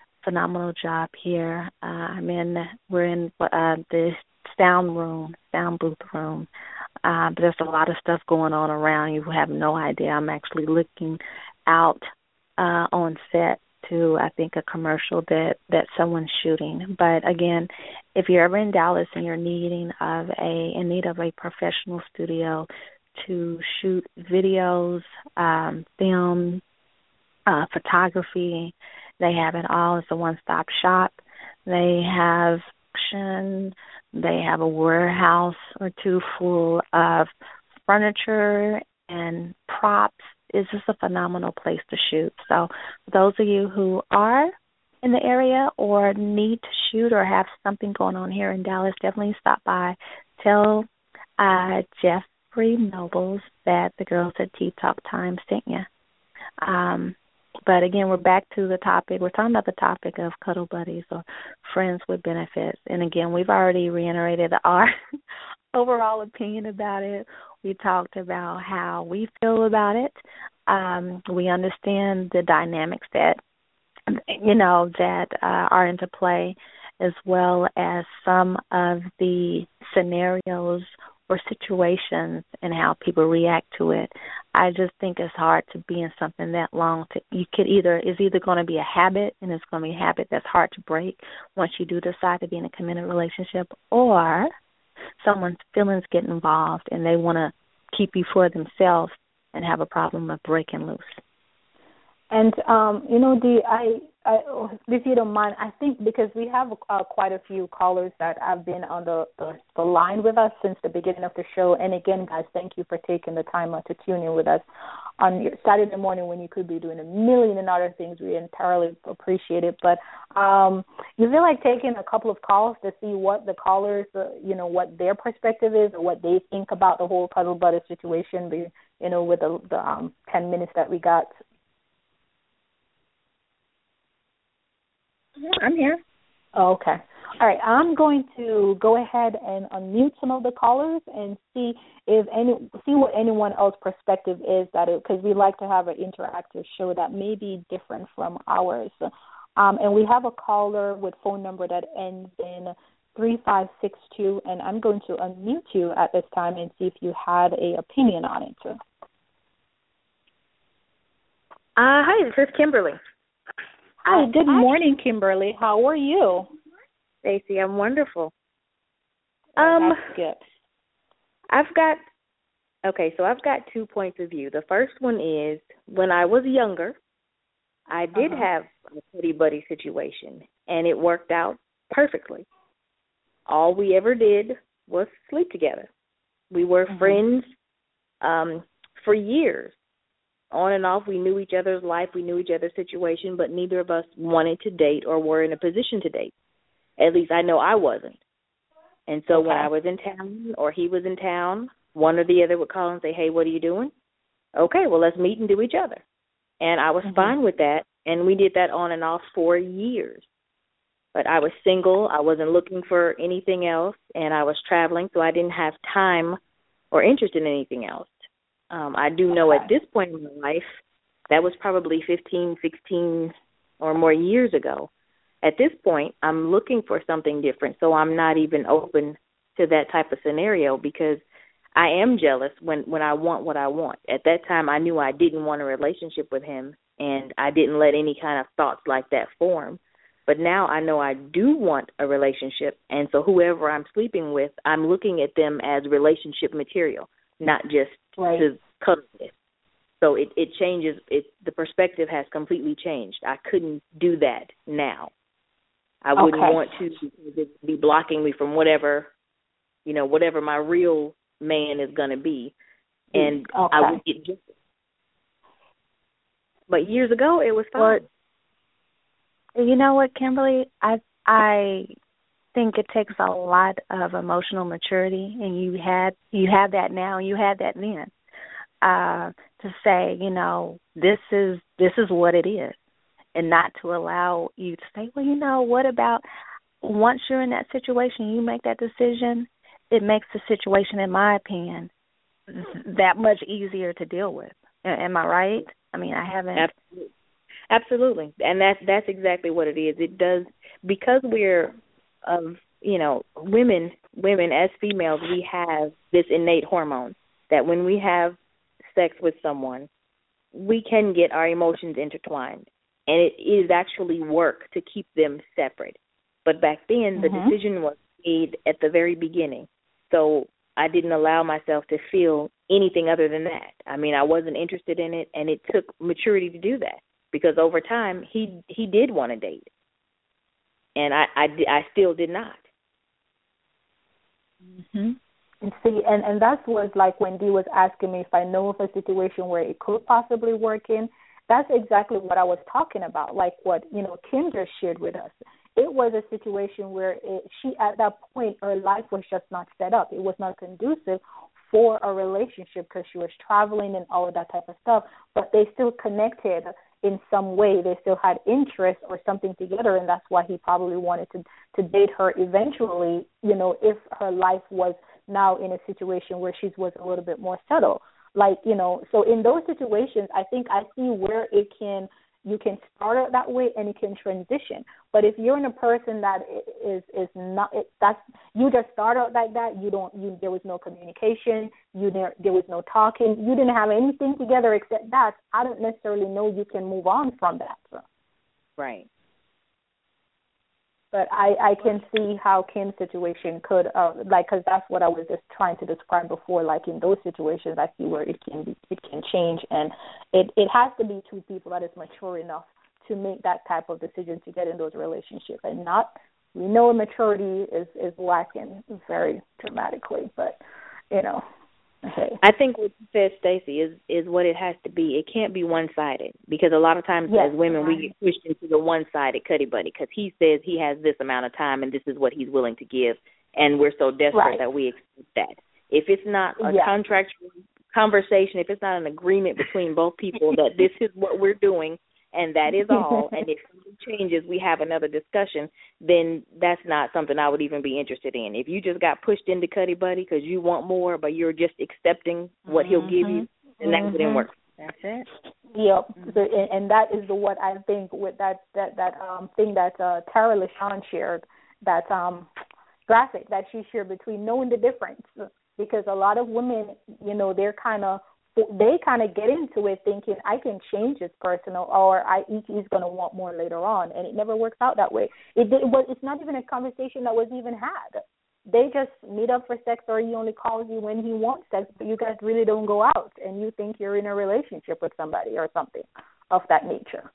Speaker 3: here. We're in the sound booth room. But there's a lot of stuff going on around. You have no idea. I'm actually looking out on set to, I think, a commercial that someone's shooting. But again, if you're ever in Dallas and you're in need of a professional studio to shoot videos, film, photography, they have it all. It's a one-stop shop. They have action. They have a warehouse or two full of furniture and props. It's just a phenomenal place to shoot. So for those of you who are in the area or need to shoot or have something going on here in Dallas, definitely stop by. Tell Jeffrey Nobles that the girls at Tea Talk Time sent you. But again, we're back to the topic. We're talking about the topic of cuddle buddies or friends with benefits. And again, we've already reiterated our overall opinion about it. We talked about how we feel about it. We understand the dynamics that are into play, as well as some of the scenarios or situations and how people react to it. I just think it's hard to be in something that long. It's either going to be a habit, and it's going to be a habit that's hard to break once you do decide to be in a committed relationship, or someone's feelings get involved and they want to keep you for themselves and have a problem of breaking loose.
Speaker 1: And if you don't mind, I think because we have quite a few callers that have been on the line with us since the beginning of the show. And again, guys, thank you for taking the time to tune in with us on your Saturday morning when you could be doing a million and other things. We entirely appreciate it. But you feel like taking a couple of calls to see what the callers, what their perspective is or what they think about the whole cuddle buddy situation, with the 10 minutes that we got.
Speaker 3: I'm here.
Speaker 1: Oh, okay. All right. I'm going to go ahead and unmute some of the callers and see what anyone else's perspective is, because we like to have an interactive show that may be different from ours. And we have a caller with phone number that ends in 3562, and I'm going to unmute you at this time and see if you had an opinion on it.
Speaker 2: Hi, this is Kimberly.
Speaker 1: Hi, good morning, Kimberly. How are you?
Speaker 2: Stacey, I'm wonderful.
Speaker 1: That's good.
Speaker 2: I've got 2 points of view. The first one is, when I was younger, I did have a buddy buddy situation, and it worked out perfectly. All we ever did was sleep together. We were friends for years. on and off. We knew each other's life. We knew each other's situation, but neither of us wanted to date or were in a position to date. At least I know I wasn't. And so when I was in town or he was in town, one or the other would call and say, hey, what are you doing? Okay, well, let's meet and do each other. And I was fine with that, and we did that on and off for years. But I was single. I wasn't looking for anything else, and I was traveling, so I didn't have time or interest in anything else. I do know at this point in my life, that was probably 15, 16 or more years ago. At this point, I'm looking for something different, so I'm not even open to that type of scenario because I am jealous when I want what I want. At that time, I knew I didn't want a relationship with him, and I didn't let any kind of thoughts like that form. But now I know I do want a relationship, and so whoever I'm sleeping with, I'm looking at them as relationship material, not just to cuddle with. So it changes. The perspective has completely changed. I couldn't do that now. I wouldn't want to because it would be blocking me from whatever my real man is going to be. And I would get jealous. But years ago, it was fine.
Speaker 3: You know what, Kimberly? I think it takes a lot of emotional maturity, and you have that now, and you had that then, to say, this is what it is, and not to allow you to say, well, what about once you're in that situation, you make that decision, it makes the situation, in my opinion, that much easier to deal with. Am I right? I mean, I haven't.
Speaker 2: Absolutely. And that's exactly what it is. It does, because we're women as females, we have this innate hormone that when we have sex with someone, we can get our emotions intertwined. And it is actually work to keep them separate. But back then, the decision was made at the very beginning. So I didn't allow myself to feel anything other than that. I mean, I wasn't interested in it, and it took maturity to do that. Because over time, he did want to date, and I still did not.
Speaker 1: And see, and that's what, like, when Dee was asking me if I know of a situation where it could possibly work in, that's exactly what I was talking about, like what, Kim just shared with us. It was a situation where she, at that point, her life was just not set up. It was not conducive for a relationship because she was traveling and all of that type of stuff, but they still connected in some way. They still had interest or something together, and that's why he probably wanted to date her eventually, if her life was now in a situation where she was a little bit more settled. Like, so in those situations, I think I see where you can start out that way and it can transition. But if you're in a person that is not, you just start out like that, there was no communication, there was no talking, you didn't have anything together except that, I don't necessarily know you can move on from that. So.
Speaker 2: Right.
Speaker 1: But I can see how Kim's situation could, because that's what I was just trying to describe before. Like in those situations, I see where it can change, and it has to be two people that is mature enough to make that type of decision to get in those relationships, and not. We know maturity is lacking very dramatically, but Hey.
Speaker 2: I think what you said, Stacey, is what it has to be. It can't be one-sided because a lot of times as women we get pushed into the one-sided cuddy buddy because he says he has this amount of time and this is what he's willing to give, and we're so desperate that we accept that. If it's not a contractual conversation, if it's not an agreement between both people that this is what we're doing and that is all, and if something changes, we have another discussion, then that's not something I would even be interested in. If you just got pushed into cuddy buddy because you want more, but you're just accepting what he'll give you, then that wouldn't work.
Speaker 3: That's it.
Speaker 1: Yep. And that is what I think with that thing that Tara LaShawn shared, that graphic that she shared between knowing the difference. Because a lot of women, they kind of get into it thinking I can change this person, or he's going to want more later on, and it never works out that way. It's not even a conversation that was even had. They just meet up for sex, or he only calls you when he wants sex, but you guys really don't go out, and you think you're in a relationship with somebody or something of that nature.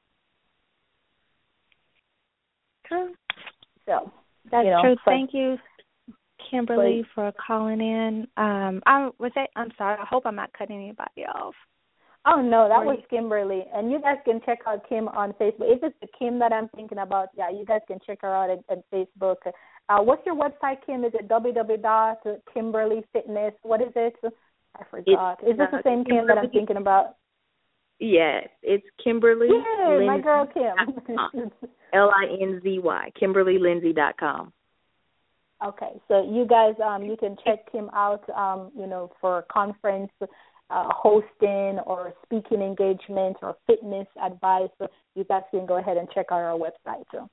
Speaker 3: Okay.
Speaker 1: So
Speaker 3: that's true. Thank you, Kimberly, for calling in. I'm sorry. I hope I'm not cutting anybody off.
Speaker 1: Oh, no, that was Kimberly. And you guys can check out Kim on Facebook. If it's the Kim that I'm thinking about, yeah, you guys can check her out at Facebook. What's your website, Kim? Is it www.kimberlyfitness? What is it? I forgot. Is this the same Kim that I'm thinking about?
Speaker 2: Yeah, it's Kimberly.
Speaker 1: Yeah, my girl Kim.
Speaker 2: Linzy, KimberlyLindsay.com.
Speaker 1: Okay, so you guys, you can check Kim out, for conference hosting or speaking engagements or fitness advice. So you guys can go ahead and check out our website too.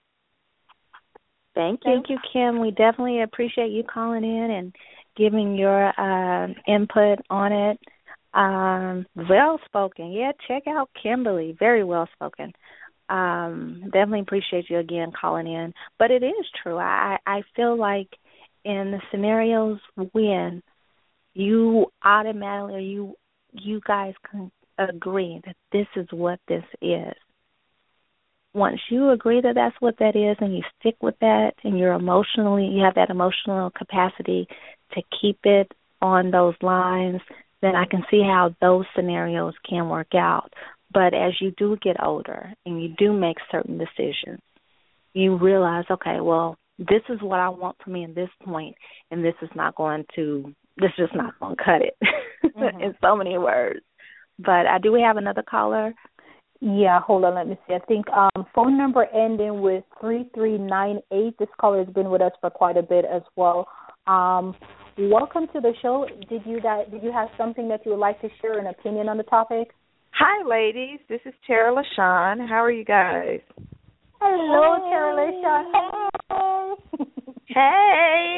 Speaker 2: Thank you.
Speaker 3: Thank you, Kim. We definitely appreciate you calling in and giving your input on it. Well spoken. Yeah, check out Kimberly. Very well spoken. Definitely appreciate you again calling in. But it is true. I feel like in the scenarios when you automatically, or you guys can agree that this is what this is. Once you agree that that's what that is and you stick with that and you have that emotional capacity to keep it on those lines, then I can see how those scenarios can work out. But as you do get older and you do make certain decisions, you realize, okay, well, this is what I want for me at this point, and this is just not going to cut it in so many words. But do we have another caller?
Speaker 1: Yeah, hold on, let me see. I think phone number ending with 3398. This caller has been with us for quite a bit as well. Welcome to the show. Did you have something that you would like to share, an opinion on the topic?
Speaker 4: Hi, ladies. This is Tara LaShawn. How are you guys?
Speaker 1: Hello, Tara LaShawn.
Speaker 2: Hey.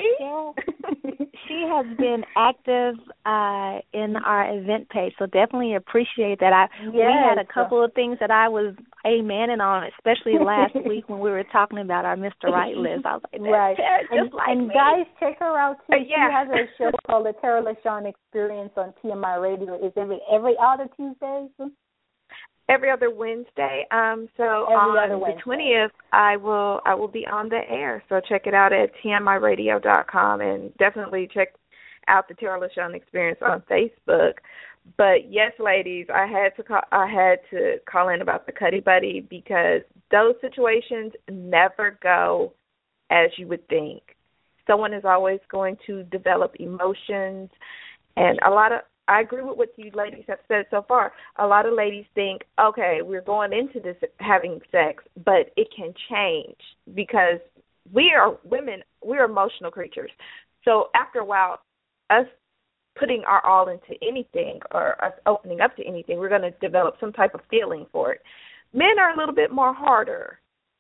Speaker 3: She has been active in our event page, so definitely appreciate that. We had a couple of things that I was amening on, especially last week when we were talking about our Mr. Right list. I was like,
Speaker 1: right.
Speaker 3: and
Speaker 1: guys, check her out too.
Speaker 4: Yeah.
Speaker 1: She has a show called the Tara LaShawn Experience on TMI Radio. Is every other Tuesday?
Speaker 4: Every other Wednesday. So on the 20th, I will be on the air. So check it out at tmiradio.com and definitely check out the Tara LaShawn Experience on Facebook. But yes, ladies, I had to call in about the Cuddy Buddy because those situations never go as you would think. Someone is always going to develop emotions, and I agree with what you ladies have said so far. A lot of ladies think, okay, we're going into this having sex, but it can change because we are women, we're emotional creatures. So after a while, us putting our all into anything or us opening up to anything, we're going to develop some type of feeling for it. Men are a little bit more harder.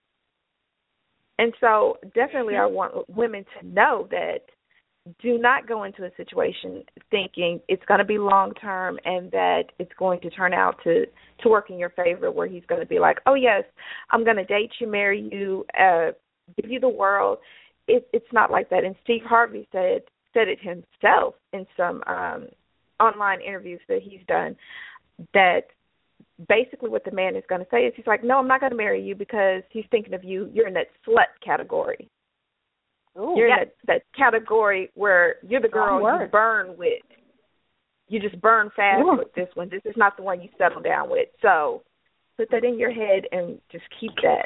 Speaker 4: And so definitely I want women to know that do not go into a situation thinking it's going to be long-term and that it's going to turn out to work in your favor, where he's going to be like, oh, yes, I'm going to date you, marry you, give you the world. It's not like that. And Steve Harvey said it himself in some online interviews that he's done, that basically what the man is going to say is he's like, no, I'm not going to marry you because he's thinking of you. You're in that slut category. Ooh, you're in that category where you're the girl you burn with. You just burn fast with this one. This is not the one you settle down with. So put that in your head and just keep that.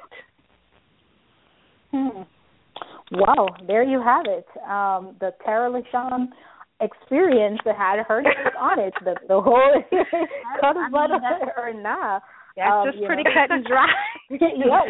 Speaker 1: Well, there you have it. The Tara LaShawn Experience that had her name on it. The whole cut a butt or not.
Speaker 3: That's just pretty cut and dry.
Speaker 4: I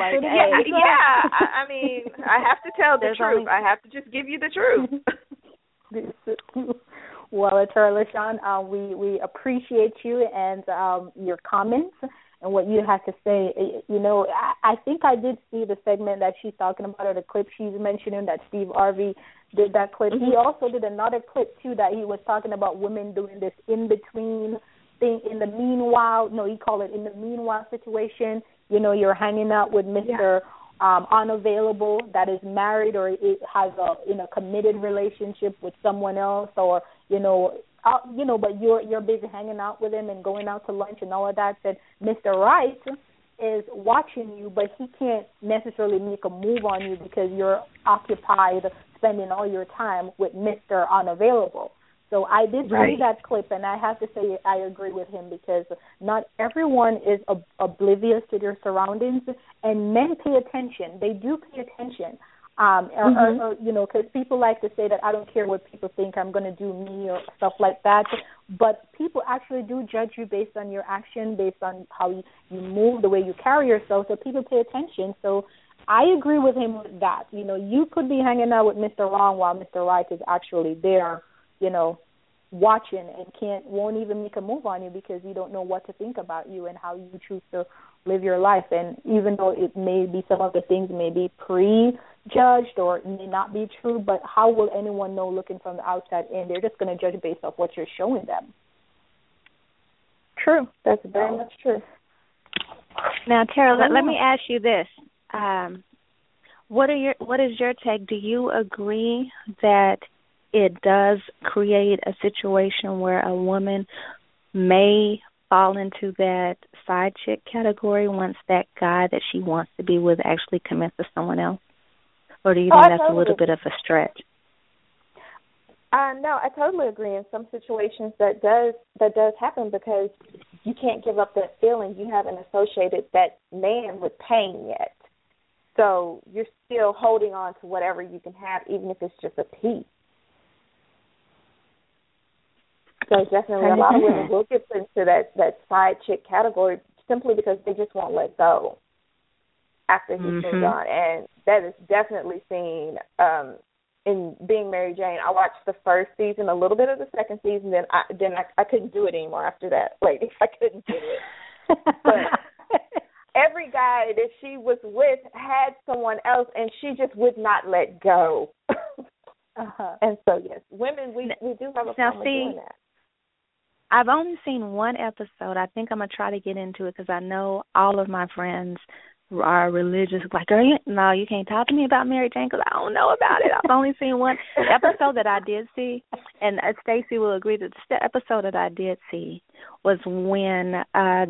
Speaker 4: mean, I have to tell the truth. I have to just give you the truth.
Speaker 1: Well, Tara LaShawn, we appreciate you and your comments and what you had to say. You know, I think I did see the segment that she's talking about, or the clip she's mentioning that Steve Harvey did that clip. Mm-hmm. He also did another clip, too, that he was talking about women doing this in-between thing in the meanwhile. No, he called it in the meanwhile situation. You know, you're hanging out with Mr. Unavailable that is married or it has a committed relationship with someone else, or but you're busy hanging out with him and going out to lunch and all of that. That Mr. Right is watching you, but he can't necessarily make a move on you because you're occupied spending all your time with Mr. Unavailable. So I did see that clip, and I have to say I agree with him, because not everyone is oblivious to their surroundings, and men pay attention. They do pay attention. Or, you know, because people like to say that I don't care what people think, I'm going to do me or stuff like that. But people actually do judge you based on your action, based on how you move, the way you carry yourself. So people pay attention. So I agree with him with that. You know, you could be hanging out with Mr. Wrong while Mr. Right is actually there, you know, watching, and won't even make a move on you, because you don't know what to think about you and how you choose to live your life. And even though it may be, some of the things may be prejudged or may not be true, but how will anyone know looking from the outside in? They're just going to judge based off what you're showing them.
Speaker 2: True. That's very much true.
Speaker 3: Now, Tara, let me ask you this. What is your take? Do you agree that it does create a situation where a woman may fall into that side chick category once that guy that she wants to be with actually commits to someone else? Or do you think that's a little bit of a stretch?
Speaker 2: No, I totally agree. In some situations that does happen, because you can't give up that feeling. You haven't associated that man with pain yet. So you're still holding on to whatever you can have, even if it's just a piece. So definitely a lot of women will get put into that side chick category simply because they just won't let go after he's moved on. And that is definitely seen in Being Mary Jane. I watched the first season, a little bit of the second season, then I couldn't do it anymore after that. Like, I couldn't do it. But every guy that she was with had someone else, and she just would not let go. And so, yes, women, we do have a problem doing that.
Speaker 3: I've only seen one episode. I think I'm going to try to get into it, because I know all of my friends are religious. Like, girl, no, you can't talk to me about Mary Jane, because I don't know about it. I've only seen one episode that I did see, and Stacey will agree that the episode that I did see was when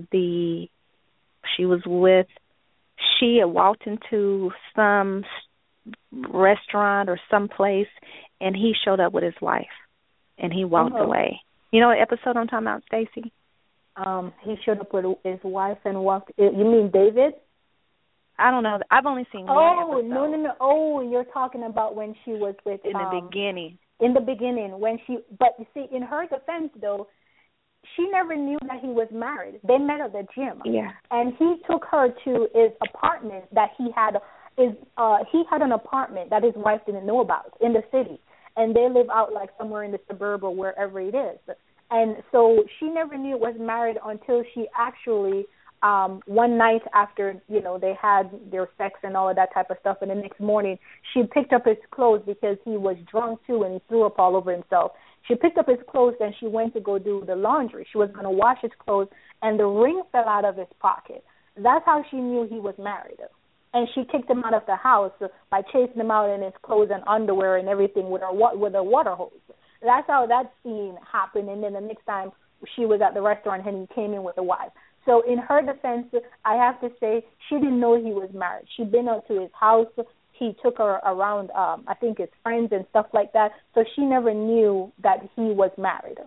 Speaker 3: she had walked into some restaurant or some place, and he showed up with his wife, and he walked away. You know what episode I'm talking about, Stacey?
Speaker 1: He showed up with his wife and walked. You mean David?
Speaker 3: I don't know. I've only seen one episode.
Speaker 1: No. Oh, you're talking about when she was with
Speaker 3: in the beginning.
Speaker 1: In the beginning, but you see, in her defense, though, she never knew that he was married. They met at the gym.
Speaker 2: Yeah.
Speaker 1: And he took her to his apartment that he had. He had an apartment that his wife didn't know about in the city. And they live out like somewhere in the suburb or wherever it is. And so she never knew it was married until she actually, one night after, you know, they had their sex and all of that type of stuff, and the next morning she picked up his clothes because he was drunk too and he threw up all over himself. She picked up his clothes and she went to go do the laundry. She was going to wash his clothes, and the ring fell out of his pocket. That's how she knew he was married. And she kicked him out of the house by chasing him out in his clothes and underwear and everything with a water hose. That's how that scene happened. And then the next time she was at the restaurant and he came in with a wife. So in her defense, I have to say she didn't know he was married. She'd been out to his house. He took her around, I think, his friends and stuff like that. So she never knew that he was married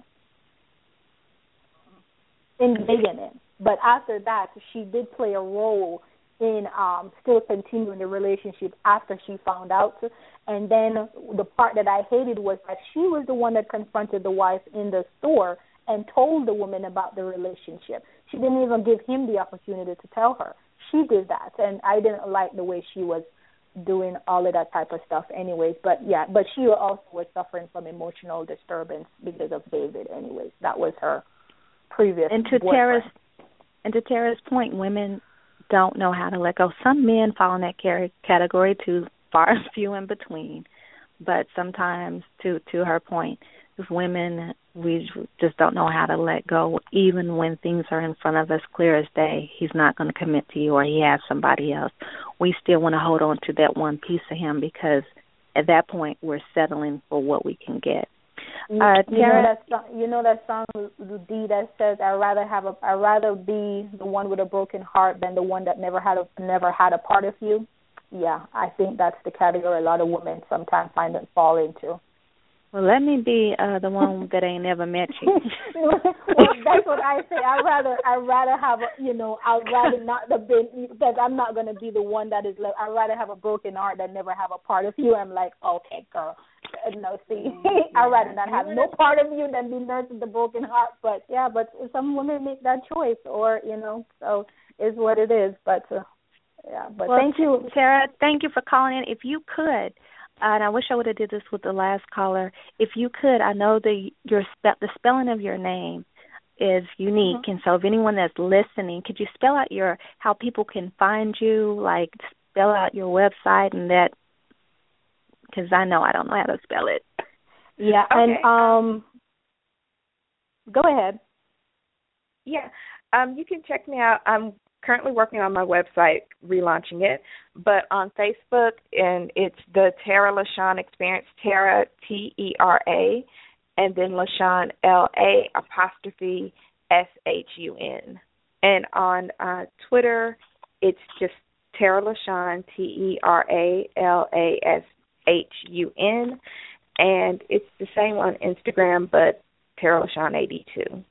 Speaker 1: in the beginning. But after that, she did play a role in still continuing the relationship after she found out. And then the part that I hated was that she was the one that confronted the wife in the store and told the woman about the relationship. She didn't even give him the opportunity to tell her. She did that, and I didn't like the way she was doing all of that type of stuff anyways. But she also was suffering from emotional disturbance because of David anyways. That was her previous boyfriend.
Speaker 3: And to Tara's point, women don't know how to let go. Some men fall in that category too, far and few in between. But sometimes, to her point, as women, we just don't know how to let go, even when things are in front of us clear as day. He's not going to commit to you, or he has somebody else. We still want to hold on to that one piece of him, because at that point we're settling for what we can get.
Speaker 1: Tara, you know that song, D, that says, I'd rather be the one with a broken heart than the one that never had a part of you. Yeah, I think that's the category a lot of women sometimes fall into.
Speaker 3: Well, let me be the one that ain't never met you.
Speaker 1: Well, that's what I say. I'd rather have I'd rather not have been, because I'm not gonna be the one that is left. I'd rather have a broken heart than never have a part of you. I'm like, okay, girl. No, see, I'd rather not have no part of you than be nursed with the broken heart. But yeah, but some women make that choice, or so is what it is. But yeah, but
Speaker 3: well,
Speaker 1: thank you,
Speaker 3: Tara. Thank you for calling in. If you could. And I wish I would have did this with the last caller. If you could, I know the spelling of your name is unique, and so if anyone that's listening, could you spell out how people can find you, like spell out your website and that, because I know I don't know how to spell it.
Speaker 1: Yeah, okay. And go ahead.
Speaker 4: Yeah, you can check me out. I'm currently working on my website, relaunching it, but on Facebook, and it's the Tara LaShawn Experience, Tara, Tera, and then LaShawn, LA''SHUN. And on Twitter, it's just Tara LaShawn, TeraLashun, and it's the same on Instagram, but Tara LaShawn 82.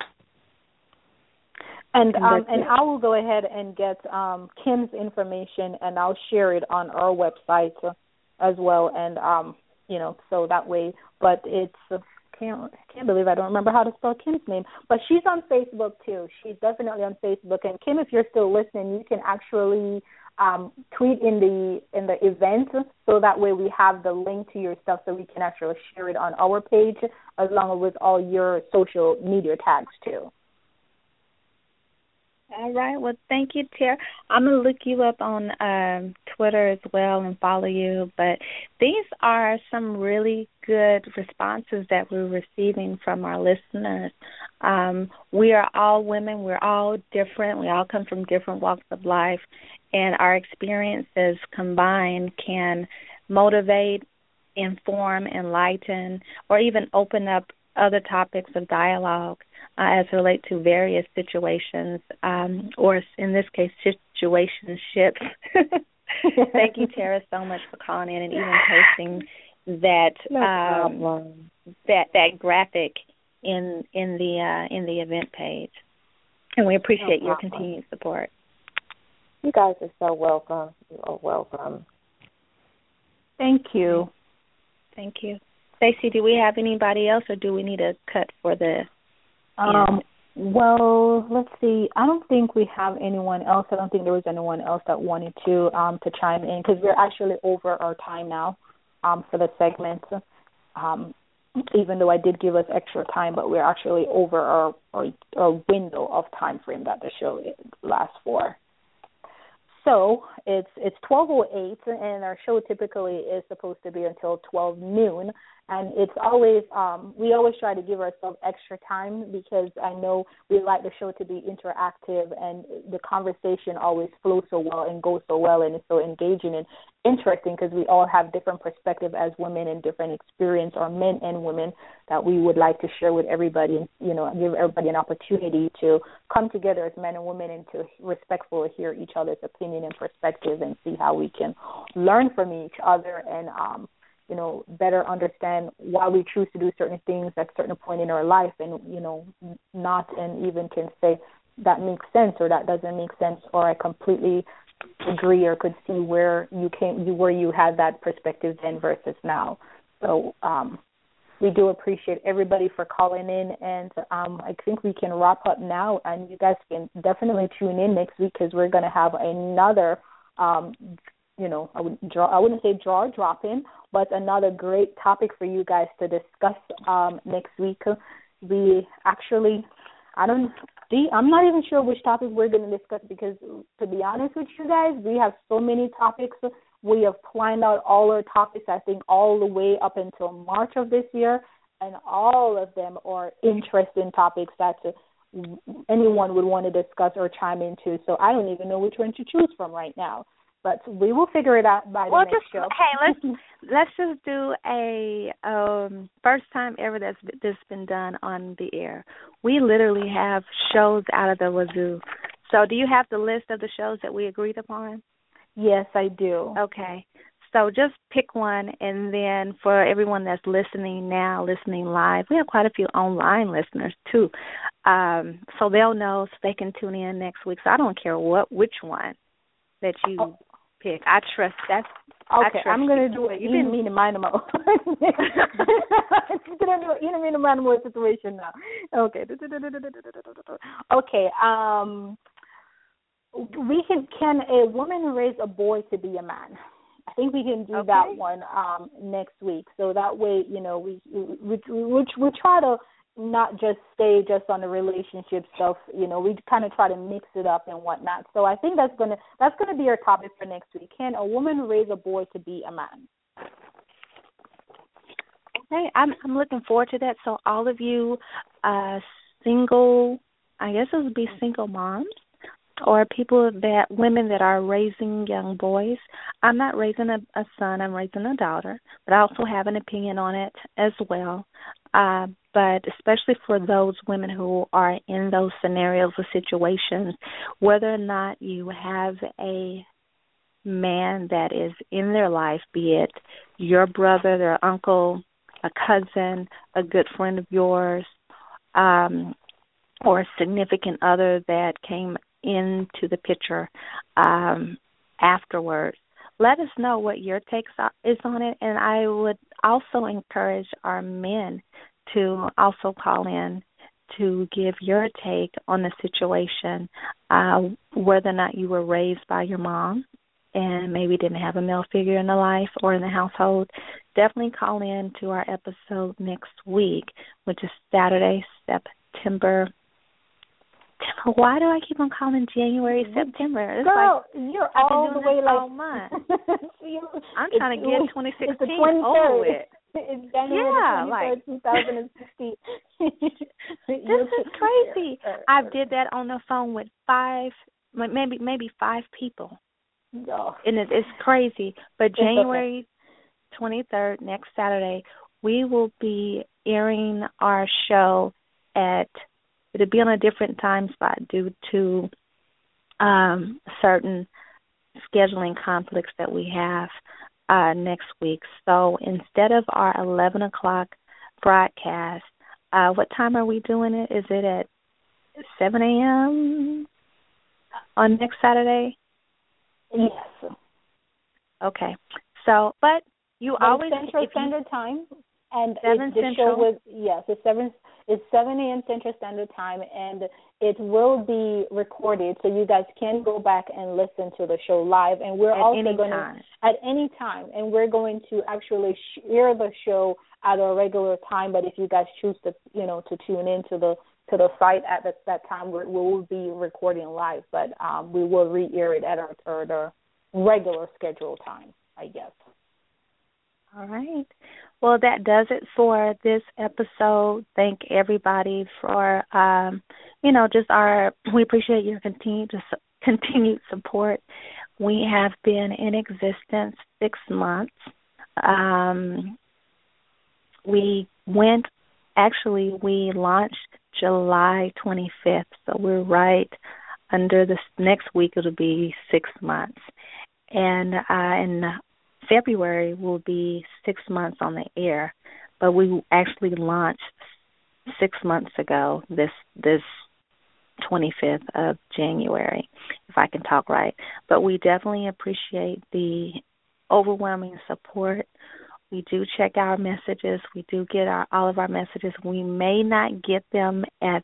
Speaker 1: And I will go ahead and get Kim's information, and I'll share it on our website as well, and so that way. But it's can't believe I don't remember how to spell Kim's name. But she's on Facebook too. She's definitely on Facebook. And Kim, if you're still listening, you can actually tweet in the event, so that way we have the link to your stuff, so we can actually share it on our page, along with all your social media tags too.
Speaker 3: All right. Well, thank you, Tara. I'm going to look you up on Twitter as well and follow you. But these are some really good responses that we're receiving from our listeners. We are all women. We're all different. We all come from different walks of life. And our experiences combined can motivate, inform, enlighten, or even open up other topics of dialogue as it relates to various situations, or in this case, situationships. Thank you, Tara, so much for calling in and even posting that that graphic in the event page. And we appreciate your continued support.
Speaker 2: You guys are so welcome. You are welcome.
Speaker 1: Thank you.
Speaker 3: Thank you. Stacey, do we have anybody else, or do we need a cut for the
Speaker 1: well, let's see. I don't think we have anyone else. I don't think there was anyone else that wanted to chime in, because we're actually over our time now for the segment. Even though I did give us extra time, but we're actually over our window of time frame that the show lasts for. So it's 12:08, and our show typically is supposed to be until 12 noon. And it's always, we always try to give ourselves extra time, because I know we like the show to be interactive, and the conversation always flows so well and goes so well, and it's so engaging and interesting, because we all have different perspectives as women and different experience, or men and women, that we would like to share with everybody, and give everybody an opportunity to come together as men and women and to respectfully hear each other's opinion and perspective, and see how we can learn from each other and better understand why we choose to do certain things at a certain point in our life, and not, and even can say that makes sense or that doesn't make sense, or I completely agree, or could see where you had that perspective then versus now. So we do appreciate everybody for calling in, and I think we can wrap up now, and you guys can definitely tune in next week, because we're going to have another I wouldn't say jaw dropping, but another great topic for you guys to discuss next week. We actually, I'm not even sure which topic we're going to discuss, because to be honest with you guys, we have so many topics. We have planned out all our topics, I think, all the way up until March of this year, and all of them are interesting topics that anyone would want to discuss or chime into. So I don't even know which one to choose from right now. But we will figure it out by the next show.
Speaker 3: Hey, let's just do a first time ever that's been done on the air. We literally have shows out of the wazoo. So do you have the list of the shows that we agreed upon?
Speaker 1: Yes, I do.
Speaker 3: Okay. So just pick one, and then for everyone that's listening now, listening live, we have quite a few online listeners too. So they'll know, so they can tune in next week. So I don't care which one that you pick. I trust that's.
Speaker 1: Okay, I'm going to do it. You didn't mean to mind them all. You're going to do it. You didn't mean to mind them all situation now. Okay. Okay. Can a woman raise a boy to be a man? I think we can do that one next week. So that way, you know, we try to not just stay just on the relationship stuff. You know, we kind of try to mix it up and whatnot. So I think that's gonna be our topic for next week. Can a woman raise a boy to be a man?
Speaker 3: Okay, I'm looking forward to that. So all of you single, I guess it would be single moms, or women that are raising young boys. I'm not raising a son, I'm raising a daughter, but I also have an opinion on it as well. But especially for those women who are in those scenarios or situations, whether or not you have a man that is in their life, be it your brother, their uncle, a cousin, a good friend of yours, or a significant other that came into the picture afterwards. Let us know what your take is on it, and I would also encourage our men to also call in to give your take on the situation, whether or not you were raised by your mom and maybe didn't have a male figure in the life or in the household. Definitely call in to our episode next week, which is Saturday, September. Why do I keep on calling January, September? It's
Speaker 1: Girl, you're all the way
Speaker 3: all month. I'm trying to get 2016 over with.
Speaker 1: It's January 23rd, 2016.
Speaker 3: This is crazy. I did that on the phone with maybe five people.
Speaker 1: No.
Speaker 3: And it's crazy. But January 23rd, next Saturday, we will be airing our show it'll be on a different time spot due to certain scheduling conflicts that we have next week. So instead of our 11 o'clock broadcast, what time are we doing it? Is it at 7 a.m. on next Saturday?
Speaker 1: Yes.
Speaker 3: Okay. So, but you always
Speaker 1: Central Standard Time, and
Speaker 3: 7 Central.
Speaker 1: It's 7 a.m. Central Standard Time, and it will be recorded, so you guys can go back and listen to the show live. And we're also going to at any time, and we're going to actually share the show at a regular time. But if you guys choose to, to tune in to the site at that time, we will be recording live. But we will re-air it at our regular scheduled time, I guess.
Speaker 3: All right. Well, that does it for this episode. Thank everybody for, we appreciate your continued support. We have been in existence 6 months. We launched July 25th, so we're right under this next week. It'll be 6 months. And in February will be 6 months on the air, but we actually launched 6 months ago, this 25th of January, if I can talk right. But we definitely appreciate the overwhelming support. We do check our messages. We do get all of our messages. We may not get them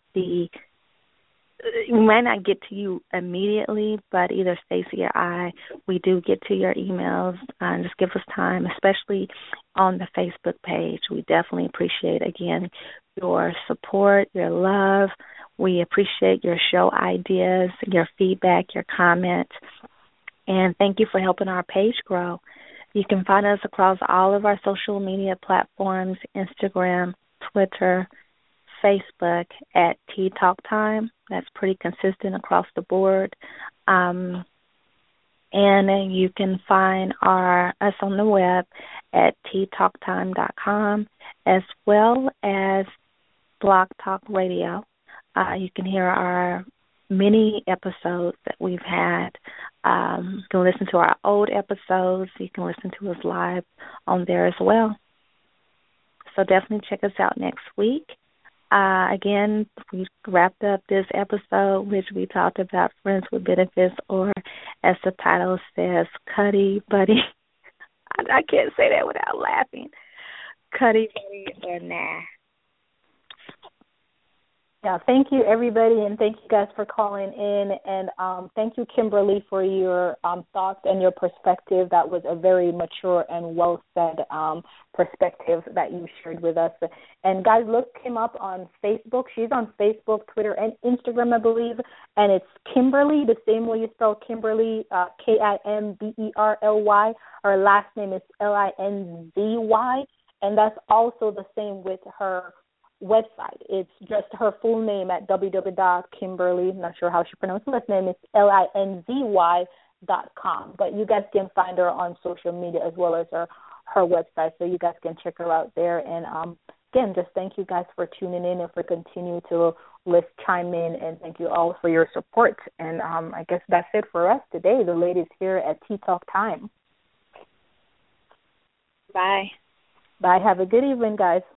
Speaker 3: we might not get to you immediately, but either Stacey or I, we do get to your emails. Just give us time, especially on the Facebook page. We definitely appreciate, again, your support, your love. We appreciate your show ideas, your feedback, your comments. And thank you for helping our page grow. You can find us across all of our social media platforms, Instagram, Twitter, Facebook at Tea Talk Time. That's pretty consistent across the board. And you can find us on the web at teatalktime.com, as well as Blog Talk Radio. You can hear our many episodes that we've had You can listen to our old episodes. You can listen to us live on there as well. So definitely check us out next week. Again, we wrapped up this episode, which we talked about friends with benefits, or as the title says, Cuddy Buddy. I can't say that without laughing. Cuddy Buddy or nah.
Speaker 1: Yeah, thank you, everybody, and thank you guys for calling in. And thank you, Kimberly, for your thoughts and your perspective. That was a very mature and well-said perspective that you shared with us. And, guys, look Kim up on Facebook. She's on Facebook, Twitter, and Instagram, I believe. And it's Kimberly, the same way you spell Kimberly, Kimberly. Her last name is Linzy. And that's also the same with her website. It's just her full name at www.kimberly, not sure how she pronounced her last name, it's linzy.com. But you guys can find her on social media as well as her website, so you guys can check her out there. And again, just thank you guys for tuning in and for continuing to chime in, and thank you all for your support. And I guess that's it for us today, the ladies here at Tea Talk Time.
Speaker 3: Bye.
Speaker 1: Bye. Have a good evening, guys.